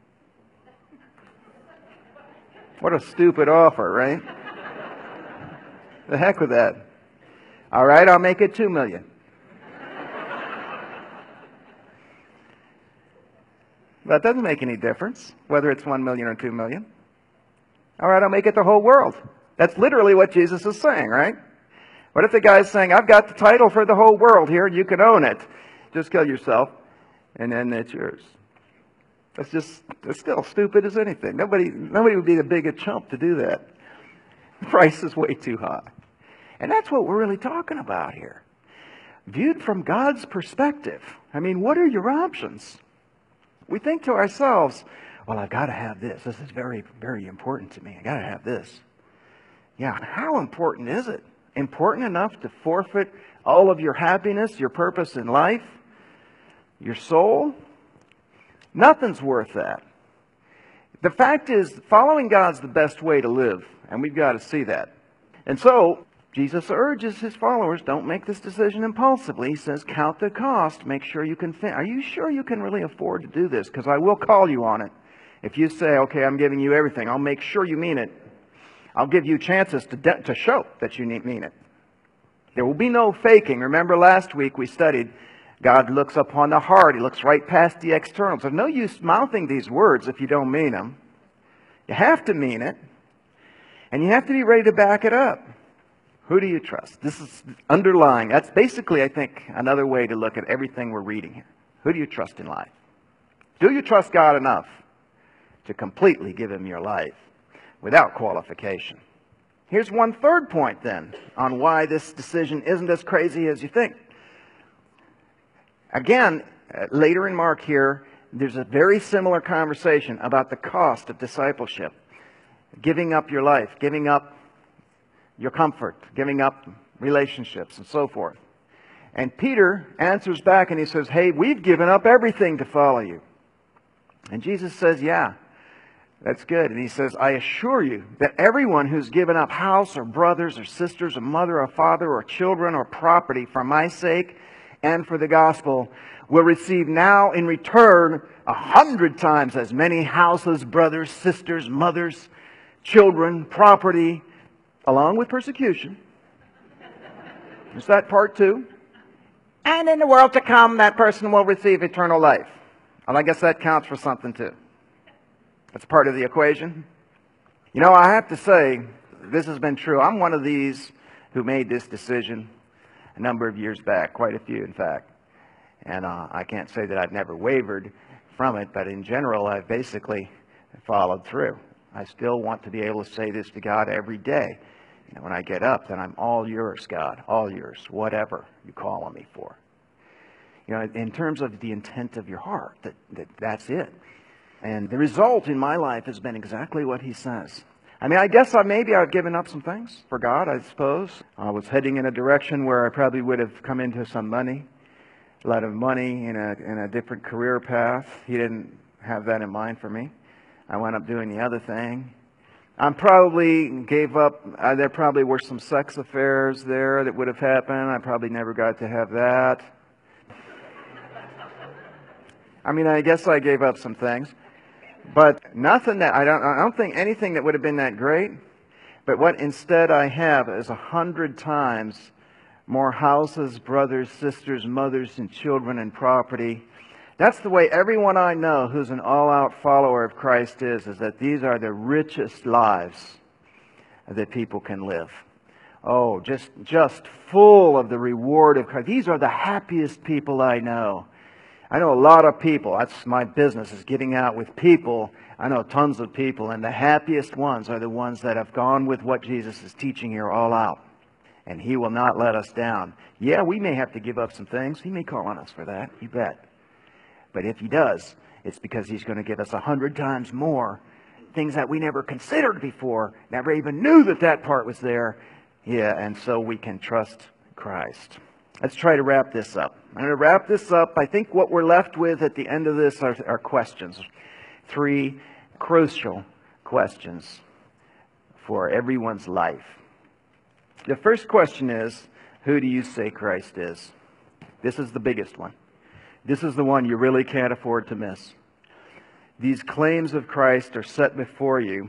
What a stupid offer, right? The heck with that. All right, I'll make it two million. That doesn't make any difference, whether it's one million or two million. All right, I'll make it the whole world. That's literally what Jesus is saying, right? What if the guy's saying, I've got the title for the whole world here, you can own it. Just kill yourself, and then it's yours. That's just, it's still stupid as anything. Nobody, nobody would be the big a chump to do that. The price is way too high. And that's what we're really talking about here. Viewed from God's perspective, I mean, what are your options? We think to ourselves, well, I've got to have this. This is very, very important to me. I've got to have this. Yeah, how important is it? Important enough to forfeit all of your happiness, your purpose in life, your soul? Nothing's worth that. The fact is, following God's the best way to live, and we've got to see that. And so, Jesus urges his followers, don't make this decision impulsively. He says, count the cost. Make sure you can fin- Are you sure you can really afford to do this? Because I will call you on it. If you say, okay, I'm giving you everything, I'll make sure you mean it. I'll give you chances to, de- to show that you mean it. There will be no faking. Remember last week we studied, God looks upon the heart. He looks right past the externals. There's no use mouthing these words if you don't mean them. You have to mean it. And you have to be ready to back it up. Who do you trust? This is underlying. That's basically, I think, another way to look at everything we're reading here. Who do you trust in life? Do you trust God enough to completely give him your life without qualification? Here's one third point then on why this decision isn't as crazy as you think. Again, later in Mark here, there's a very similar conversation about the cost of discipleship. Giving up your life, giving up your comfort, giving up relationships, and so forth. And Peter answers back and he says, hey, we've given up everything to follow you. And Jesus says, yeah, that's good. And he says, I assure you that everyone who's given up house or brothers or sisters or mother or father or children or property for my sake and for the gospel will receive now in return a hundred times as many houses, brothers, sisters, mothers, children, property, along with persecution. Is that part two? And in the world to come, that person will receive eternal life. Well, I guess that counts for something too. That's part of the equation. You know, I have to say, this has been true. I'm one of these who made this decision a number of years back, quite a few, in fact. And uh, I can't say that I've never wavered from it, but in general, I've basically followed through. I still want to be able to say this to God every day. You know, when I get up, then I'm all yours, God, all yours, whatever you call on me for. You know, in terms of the intent of your heart, that, that that's it. And the result in my life has been exactly what he says. I mean, I guess I, maybe I've given up some things for God, I suppose. I was heading in a direction where I probably would have come into some money, a lot of money in a, in a different career path. He didn't have that in mind for me. I wound up doing the other thing. I probably gave up, uh, there probably were some sex affairs there that would have happened. I probably never got to have that. I mean, I guess I gave up some things. But nothing that, I don't, I don't think anything that would have been that great. But what instead I have is a hundred times more houses, brothers, sisters, mothers, and children and property. That's the way everyone I know who's an all-out follower of Christ is, is that these are the richest lives that people can live. Oh, just, just full of the reward of Christ. These are the happiest people I know. I know a lot of people. That's my business, is getting out with people. I know tons of people, and the happiest ones are the ones that have gone with what Jesus is teaching here all out. And He will not let us down. Yeah, we may have to give up some things. He may call on us for that, you bet. But if He does, it's because He's going to give us a hundred times more things that we never considered before, never even knew that that part was there. Yeah, and so we can trust Christ. Let's try to wrap this up. I'm going to wrap this up. I think what we're left with at the end of this are, are questions. Three crucial questions for everyone's life. The first question is, who do you say Christ is? This is the biggest one. This is the one you really can't afford to miss. These claims of Christ are set before you.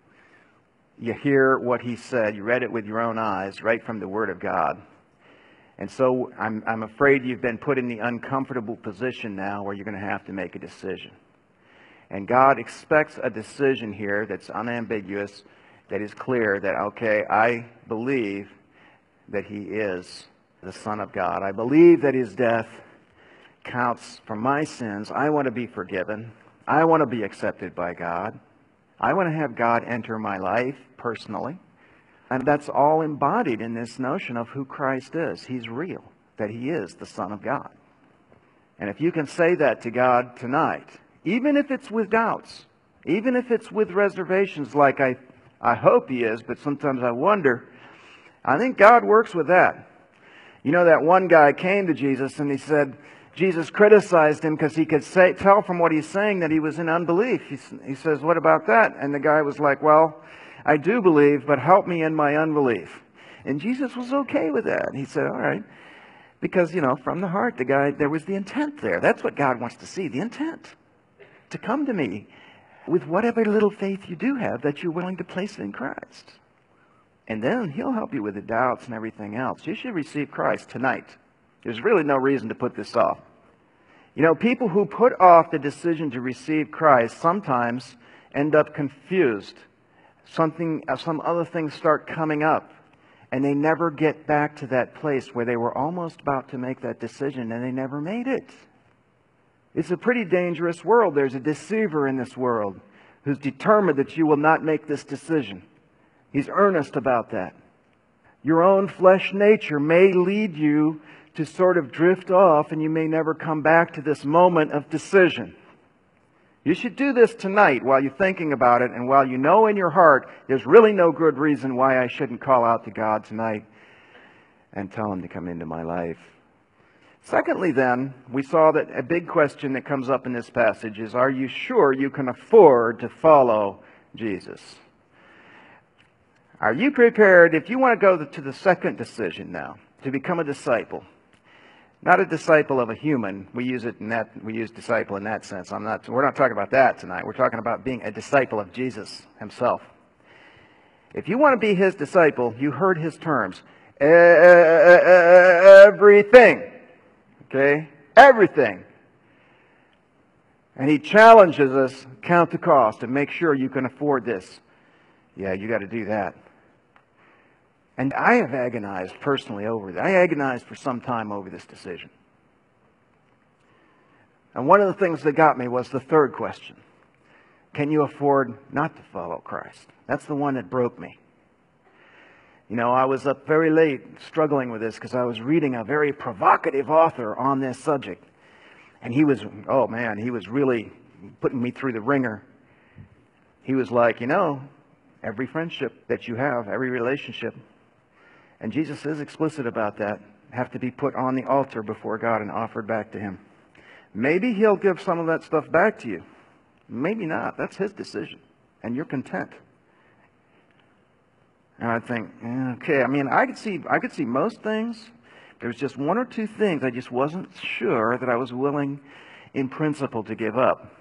You hear what He said. You read it with your own eyes, right from the Word of God. And so I'm, I'm afraid you've been put in the uncomfortable position now where you're going to have to make a decision. And God expects a decision here that's unambiguous, that is clear, that, okay, I believe that He is the Son of God. I believe that His death counts for my sins. I want to be forgiven. I want to be accepted by God. I want to have God enter my life personally. And that's all embodied in this notion of who Christ is. He's real, that He is the Son of God. And if you can say that to God tonight, even if it's with doubts, even if it's with reservations like I, I hope he is, but sometimes I wonder, I think God works with that. You know, that one guy came to Jesus and he said, Jesus criticized him because he could say, tell from what he's saying that he was in unbelief. He, he says, what about that? And the guy was like, well, I do believe, but help me in my unbelief. And Jesus was okay with that. He said, all right. Because, you know, from the heart, the guy, there was the intent there. That's what God wants to see, the intent. To come to me with whatever little faith you do have that you're willing to place in Christ. And then He'll help you with the doubts and everything else. You should receive Christ tonight. There's really no reason to put this off. You know, people who put off the decision to receive Christ sometimes end up confused. Something, some other things start coming up. And they never get back to that place where they were almost about to make that decision and they never made it. It's a pretty dangerous world. There's a deceiver in this world who's determined that you will not make this decision. He's earnest about that. Your own flesh nature may lead you to sort of drift off and you may never come back to this moment of decision. You should do this tonight while you're thinking about it and while you know in your heart there's really no good reason why I shouldn't call out to God tonight and tell Him to come into my life. Secondly then, we saw that a big question that comes up in this passage is, are you sure you can afford to follow Jesus? Are you prepared, if you want to go to the second decision now, to become a disciple? Not a disciple of a human. We use it in that, we use disciple in that sense. I'm not, we're not talking about that tonight. We're talking about being a disciple of Jesus Himself. If you want to be His disciple, you heard His terms. Everything. Okay? Everything. And He challenges us, count the cost and make sure you can afford this. Yeah, you got to do that. And I have agonized personally over that. I agonized for some time over this decision. And one of the things that got me was the third question. Can you afford not to follow Christ? That's the one that broke me. You know, I was up very late struggling with this because I was reading a very provocative author on this subject. And he was, oh man, he was really putting me through the ringer. He was like, you know, every friendship that you have, every relationship, and Jesus is explicit about that, have to be put on the altar before God and offered back to Him. Maybe He'll give some of that stuff back to you. Maybe not. That's His decision. And you're content. And I think, okay, I mean, I could see, I could see most things. There was just one or two things I just wasn't sure that I was willing in principle to give up.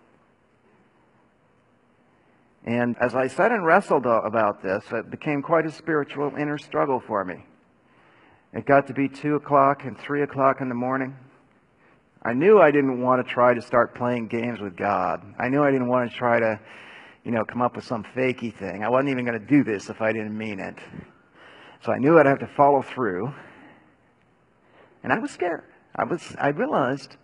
And as I sat and wrestled about this, it became quite a spiritual inner struggle for me. It got to be two o'clock and three o'clock in the morning. I knew I didn't want to try to start playing games with God. I knew I didn't want to try to, you know, come up with some fakey thing. I wasn't even going to do this if I didn't mean it. So I knew I'd have to follow through. And I was scared. I was, I realized,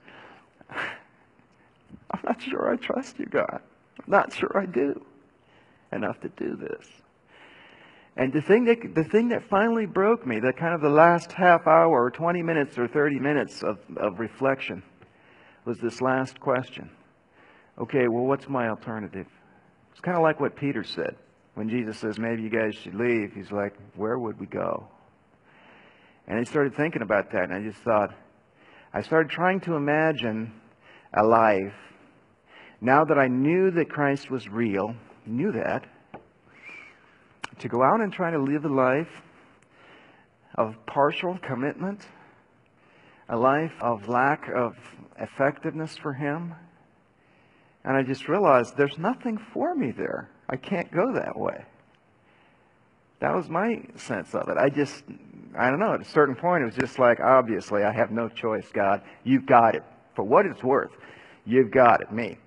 I'm not sure I trust you, God. I'm not sure I do enough to do this. And the thing that the thing that finally broke me, the kind of the last half hour or twenty minutes or thirty minutes of, of reflection, was this last question. Okay, well, what's my alternative? It's kind of like what Peter said when Jesus says, maybe you guys should leave. He's like, where would we go? And I started thinking about that, and I just thought, I started trying to imagine a life, now that I knew that Christ was real, knew that, to go out and try to live a life of partial commitment, a life of lack of effectiveness for Him. And I just realized there's nothing for me there. I can't go that way. That was my sense of it. I just, I don't know, at a certain point it was just like, obviously I have no choice, God. You've got it. For what it's worth, you've got it, me.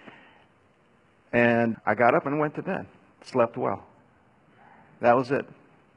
And I got up and went to bed. Slept well. That was it.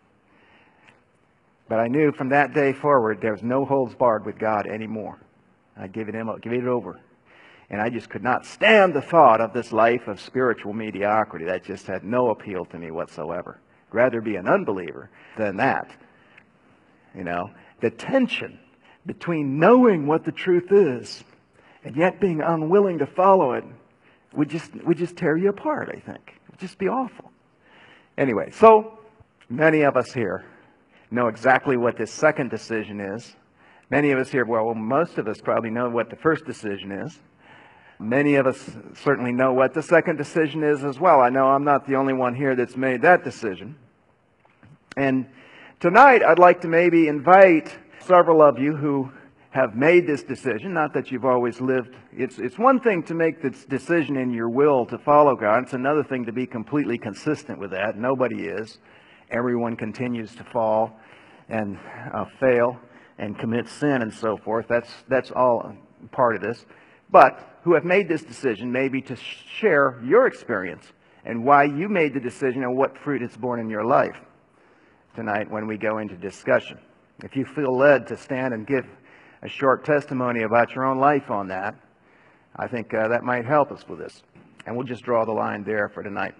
But I knew from that day forward there was no holds barred with God anymore. I gave it him, gave it over. And I just could not stand the thought of this life of spiritual mediocrity. That just had no appeal to me whatsoever. I'd rather be an unbeliever than that. You know, the tension between knowing what the truth is And yet being unwilling to follow it would just, would just tear you apart, I think. It would just be awful. Anyway, so many of us here know exactly what this second decision is. Many of us here, well, most of us probably know what the first decision is. Many of us certainly know what the second decision is as well. I know I'm not the only one here that's made that decision. And tonight I'd like to maybe invite several of you who have made this decision, not that you've always lived. It's, it's one thing to make this decision in your will to follow God. It's another thing to be completely consistent with that. Nobody is. Everyone continues to fall and uh, fail and commit sin and so forth. That's, that's all part of this. But who have made this decision maybe to share your experience and why you made the decision and what fruit it's borne in your life tonight when we go into discussion. If you feel led to stand and give a short testimony about your own life on that, I think uh, that might help us with this. And we'll just draw the line there for tonight.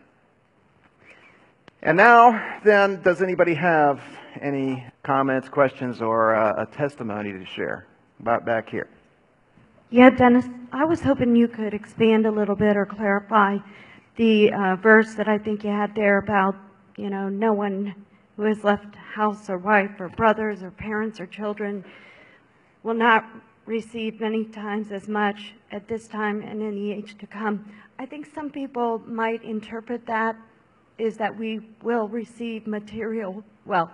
And now, then, does anybody have any comments, questions, or uh, a testimony to share about back here? Yeah, Dennis, I was hoping you could expand a little bit or clarify the uh, verse that I think you had there about, you know, no one who has left house or wife or brothers or parents or children will not receive many times as much at this time and in the age to come. I think some people might interpret that is that we will receive material wealth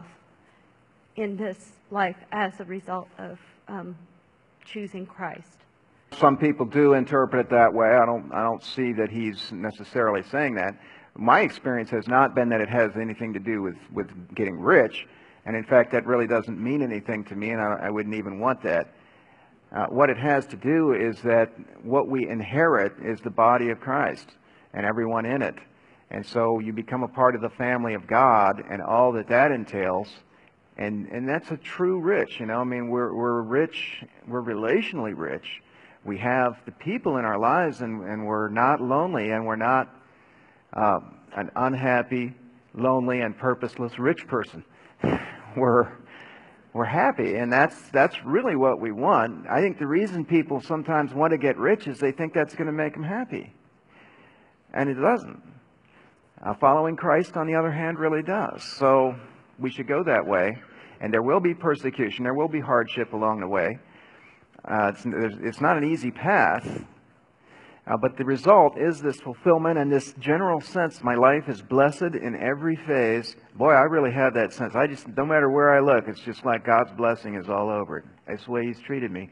in this life as a result of um, choosing Christ. Some people do interpret it that way. I don't, I don't see that he's necessarily saying that. My experience has not been that it has anything to do with, with getting rich. And in fact, that really doesn't mean anything to me, and I, I wouldn't even want that. Uh, what it has to do is that what we inherit is the body of Christ and everyone in it. And so you become a part of the family of God and all that that entails. And, and that's a true rich, you know. I mean, we're, we're rich, we're relationally rich. We have the people in our lives, and, and we're not lonely, and we're not uh, an unhappy, lonely, and purposeless rich person. We're, we're happy, and that's, that's really what we want. I think the reason people sometimes want to get rich is they think that's going to make them happy. And it doesn't. Uh, following Christ, on the other hand, really does. So we should go that way. And there will be persecution. There will be hardship along the way. Uh, it's, it's not an easy path. Uh, but the result is this fulfillment and this general sense my life is blessed in every phase. Boy, I really have that sense. I just, no matter where I look, it's just like God's blessing is all over it. That's the way He's treated me.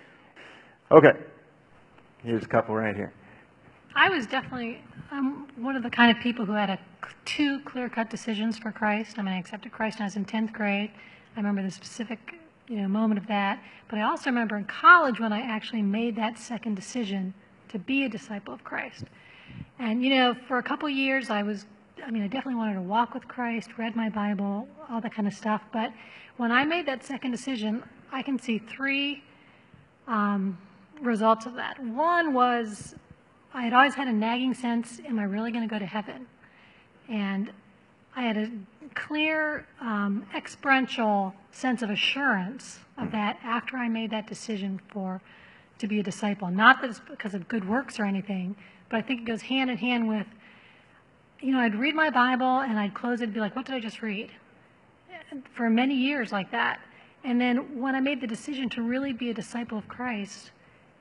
Okay. Here's a couple right here. I was definitely um, one of the kind of people who had a, two clear-cut decisions for Christ. I mean, I accepted Christ when I was in tenth grade. I remember the specific you know, moment of that. But I also remember in college when I actually made that second decision to be a disciple of Christ. And, you know, for a couple years I was, I mean, I definitely wanted to walk with Christ, read my Bible, all that kind of stuff. But when I made that second decision, I can see three um, results of that. One was I had always had a nagging sense, am I really going to go to heaven? And I had a clear um, experiential sense of assurance of that after I made that decision for to be a disciple. Not that it's because of good works or anything, but I think it goes hand in hand with, you know, I'd read my Bible and I'd close it and be like, what did I just read? For many years like that. And then when I made the decision to really be a disciple of Christ,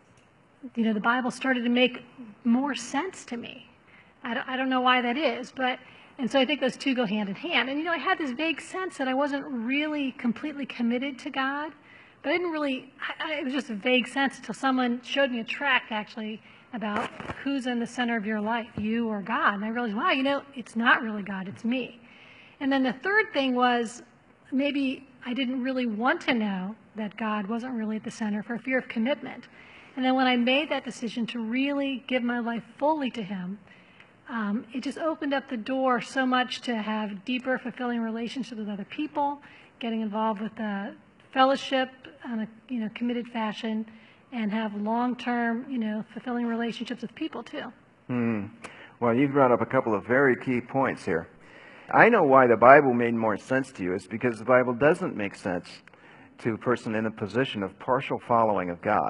you know, the Bible started to make more sense to me. I don't, I don't know why that is, but, and so I think those two go hand in hand. And, you know, I had this vague sense that I wasn't really completely committed to God, but I didn't really, I, I, it was just a vague sense until someone showed me a tract, actually, about who's in the center of your life, you or God. And I realized, wow, you know, it's not really God, it's me. And then the third thing was maybe I didn't really want to know that God wasn't really at the center for fear of commitment. And then when I made that decision to really give my life fully to Him, um, it just opened up the door so much to have deeper, fulfilling relationships with other people, getting involved with the fellowship on a you know committed fashion, and have long-term, you know, fulfilling relationships with people too. Hmm. Well, you've brought up a couple of very key points here. I know why the Bible made more sense to you. It's because the Bible doesn't make sense to a person in a position of partial following of God.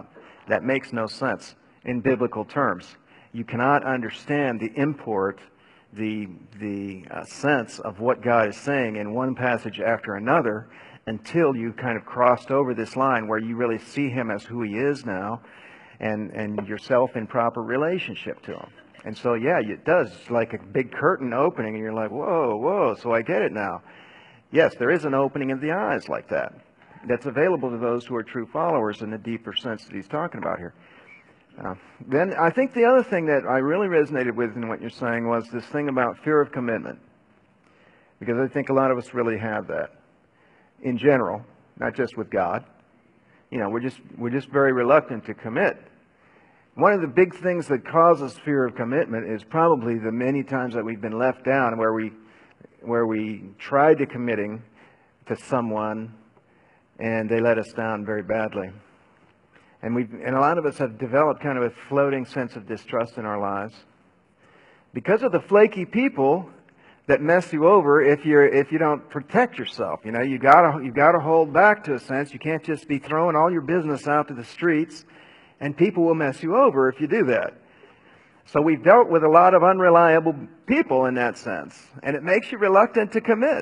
That makes no sense in biblical terms. You cannot understand the import, the, the uh, sense of what God is saying in one passage after another until you kind of crossed over this line where you really see Him as who He is now and, and yourself in proper relationship to Him. And so, yeah, it does. It's like a big curtain opening, and you're like, whoa, whoa, so I get it now. Yes, there is an opening of the eyes like that. That's available to those who are true followers in the deeper sense that he's talking about here. Uh, then I think the other thing that I really resonated with in what you're saying was this thing about fear of commitment. Because I think a lot of us really have that in general, not just with God. You know, we're just, we're just very reluctant to commit. One of the big things that causes fear of commitment is probably the many times that we've been left down where we, where we tried to committing to someone and they let us down very badly. And we and a lot of us have developed kind of a floating sense of distrust in our lives because of the flaky people that mess you over if you're if you don't protect yourself. You know, you gotta you gotta hold back to a sense. You can't just be throwing all your business out to the streets, and people will mess you over if you do that. So we've dealt with a lot of unreliable people in that sense, and it makes you reluctant to commit.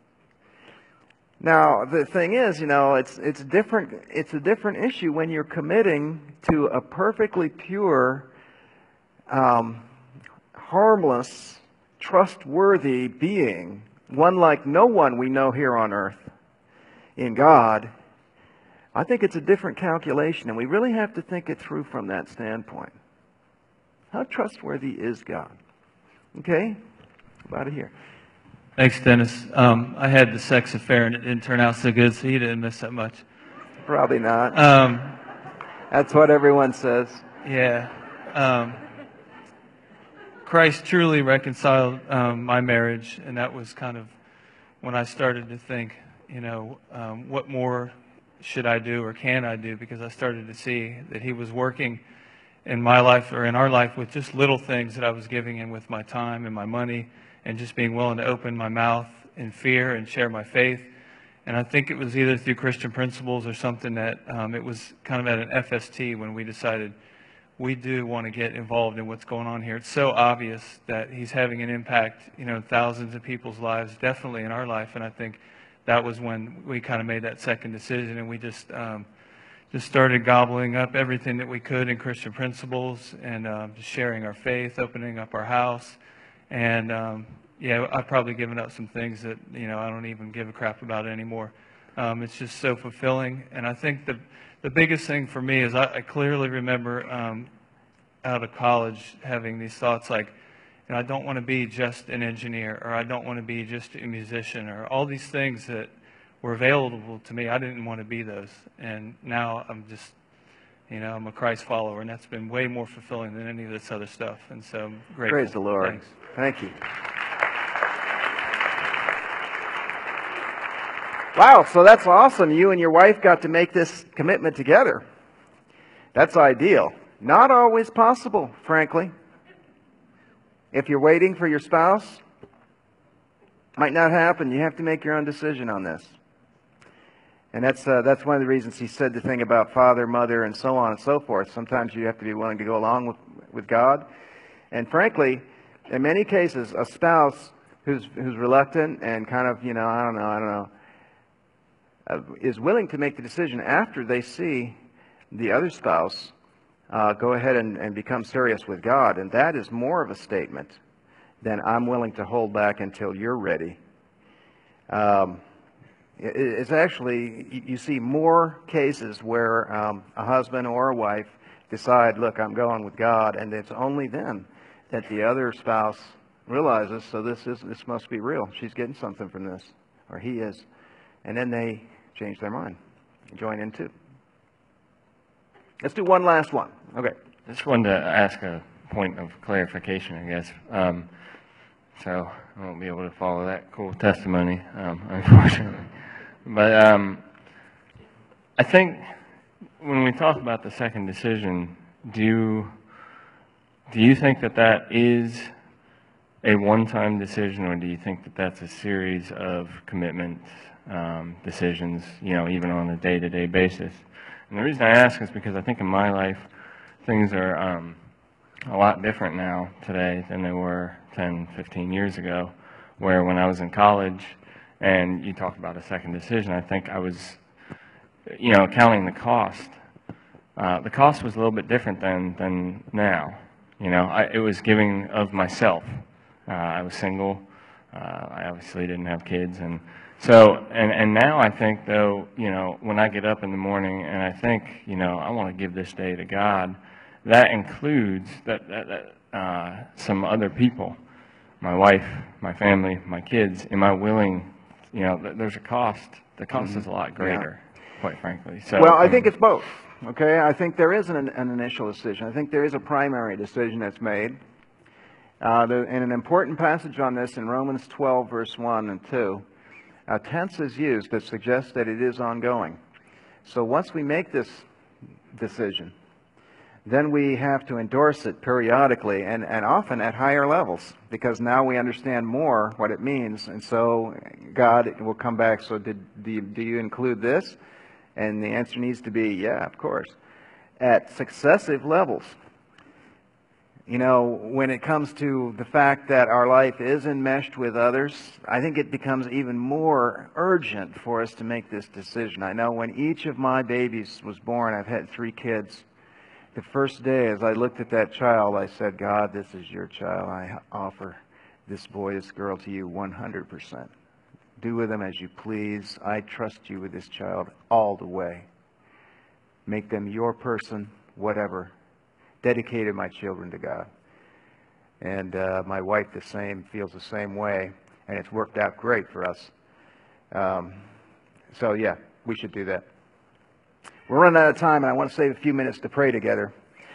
Now, the thing is, you know, it's it's different. It's a different issue when you're committing to a perfectly pure, um, harmless, trustworthy being, one like no one we know here on earth, in God. I think it's a different calculation, and we really have to think it through from that standpoint. How trustworthy is God? Okay, about it here. Thanks, Dennis. Um, I had the sex affair and it didn't turn out so good, so you didn't miss that much. Probably not. Um, That's what everyone says. yeah. Um, Christ truly reconciled um, my marriage, and that was kind of when I started to think, you know, um, what more should I do or can I do? Because I started to see that He was working in my life or in our life with just little things that I was giving Him with my time and my money, and just being willing to open my mouth in fear and share my faith. And I think it was either through Christian Principles or something that um, it was kind of at an F S T when we decided we do want to get involved in what's going on here. It's so obvious that He's having an impact, you know, in thousands of people's lives, definitely in our life. And I think that was when we kind of made that second decision, and we just um, just started gobbling up everything that we could in Christian Principles and um, just sharing our faith, opening up our house. And, um, yeah, I've probably given up some things that, you know, I don't even give a crap about anymore. Um, it's just so fulfilling. And I think the, the biggest thing for me is I, I clearly remember um, out of college having these thoughts like, you know, I don't want to be just an engineer, or I don't want to be just a musician, or all these things that were available to me. I didn't want to be those. And now I'm just... You know, I'm a Christ follower, and that's been way more fulfilling than any of this other stuff. And so I'm grateful. Praise the Lord. Thanks. Thank you. Wow, so that's awesome. You and your wife got to make this commitment together. That's ideal. Not always possible, frankly. If you're waiting for your spouse, might not happen. You have to make your own decision on this. And that's uh, that's one of the reasons he said the thing about father, mother, and so on and so forth. Sometimes you have to be willing to go along with, with God. And frankly, in many cases, a spouse who's who's reluctant and kind of, you know, I don't know, I don't know, uh, is willing to make the decision after they see the other spouse uh, go ahead and, and become serious with God. And that is more of a statement than I'm willing to hold back until you're ready. Um, It's actually, you see more cases where um, a husband or a wife decide, look, I'm going with God, and it's only then that the other spouse realizes, so this is this must be real. She's getting something from this, or he is. And then they change their mind and join in too. Let's do one last one. Okay. Just wanted to ask a point of clarification, I guess. Um, so I won't be able to follow that cool testimony, um, unfortunately. But um, I think when we talk about the second decision, do you, do you think that that is a one-time decision, or do you think that that's a series of commitment um, decisions, you know, even on a day-to-day basis? And the reason I ask is because I think in my life, things are um, a lot different now today than they were ten, fifteen years ago, where when I was in college and you talked about a second decision, I think I was, you know, counting the cost. Uh, the cost was a little bit different than, than now. You know, I, it was giving of myself. Uh, I was single. Uh, I obviously didn't have kids. And so, and, and now I think, though, you know, when I get up in the morning and I think, you know, I want to give this day to God, that includes that, that, that uh, some other people, my wife, my family, my kids. Am I willing, you know, th- there's a cost. The cost mm-hmm. is a lot greater, yeah. quite frankly. So, well, I um, think it's both. Okay, I think there is an, an initial decision. I think there is a primary decision that's made. Uh, there, in an important passage on this in Romans twelve, verse one and two, a tense is used that suggests that it is ongoing. So once we make this decision, then we have to endorse it periodically and, and often at higher levels, because now we understand more what it means. And so God will come back, so did, do, you, do you include this? And the answer needs to be, yeah, of course, at successive levels. You know, when it comes to the fact that our life is enmeshed with others, I think it becomes even more urgent for us to make this decision. I know when each of my babies was born, I've had three kids. The first day as I looked at that child, I said, God, this is your child. I offer this boy, this girl to you one hundred percent. Do with them as you please. I trust you with this child all the way. Make them your person, whatever. Dedicated my children to God. And uh, my wife the same, feels the same way. And it's worked out great for us. Um, so yeah, we should do that. We're running out of time, and I want to save a few minutes to pray together.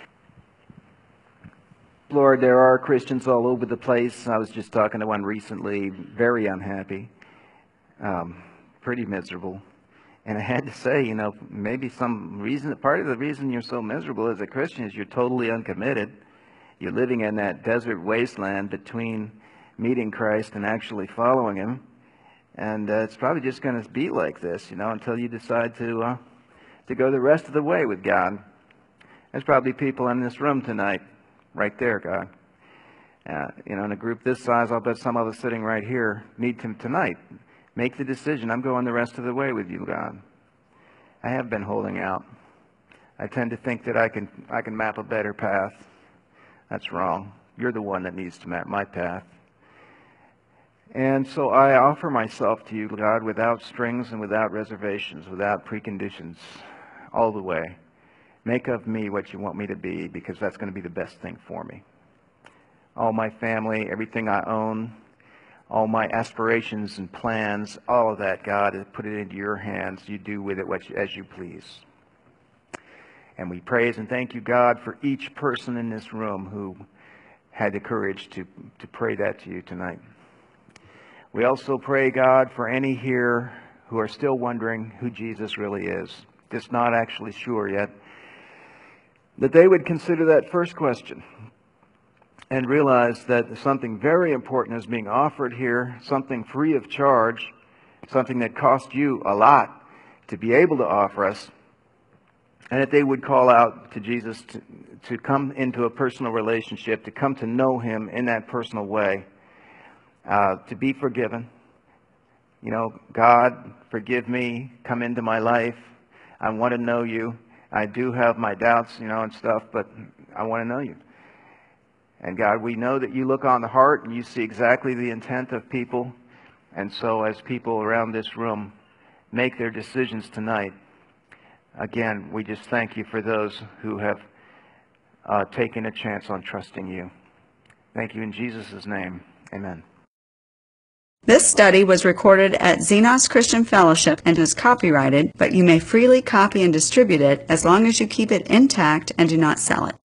Lord, there are Christians all over the place. I was just talking to one recently, very unhappy. Um, pretty miserable. And I had to say, you know, maybe some reason, part of the reason you're so miserable as a Christian is you're totally uncommitted. You're living in that desert wasteland between meeting Christ and actually following Him. And uh, it's probably just going to be like this, you know, until you decide to uh, to go the rest of the way with God. There's probably people in this room tonight, right there, God. Uh, you know, in a group this size, I'll bet some of us sitting right here need to tonight. Make the decision. I'm going the rest of the way with you, God. I have been holding out. I tend to think that I can I can map a better path. That's wrong. You're the one that needs to map my path. And so I offer myself to you, God, without strings and without reservations, without preconditions, all the way. Make of me what you want me to be, because that's going to be the best thing for me. All my family, everything I own, all my aspirations and plans, all of that, God, put it into your hands. You do with it what you, as you please. And we praise and thank you, God, for each person in this room who had the courage to, to pray that to you tonight. We also pray, God, for any here who are still wondering who Jesus really is, just not actually sure yet, that they would consider that first question and realize that something very important is being offered here, something free of charge, something that cost you a lot to be able to offer us, and that they would call out to Jesus to, to come into a personal relationship, to come to know Him in that personal way, uh, to be forgiven. You know, God, forgive me, come into my life. I want to know you. I do have my doubts, you know, and stuff, but I want to know you. And God, we know that you look on the heart and you see exactly the intent of people. And so as people around this room make their decisions tonight, again, we just thank you for those who have uh, taken a chance on trusting you. Thank you in Jesus' name. Amen. This study was recorded at Xenos Christian Fellowship and is copyrighted, but you may freely copy and distribute it as long as you keep it intact and do not sell it.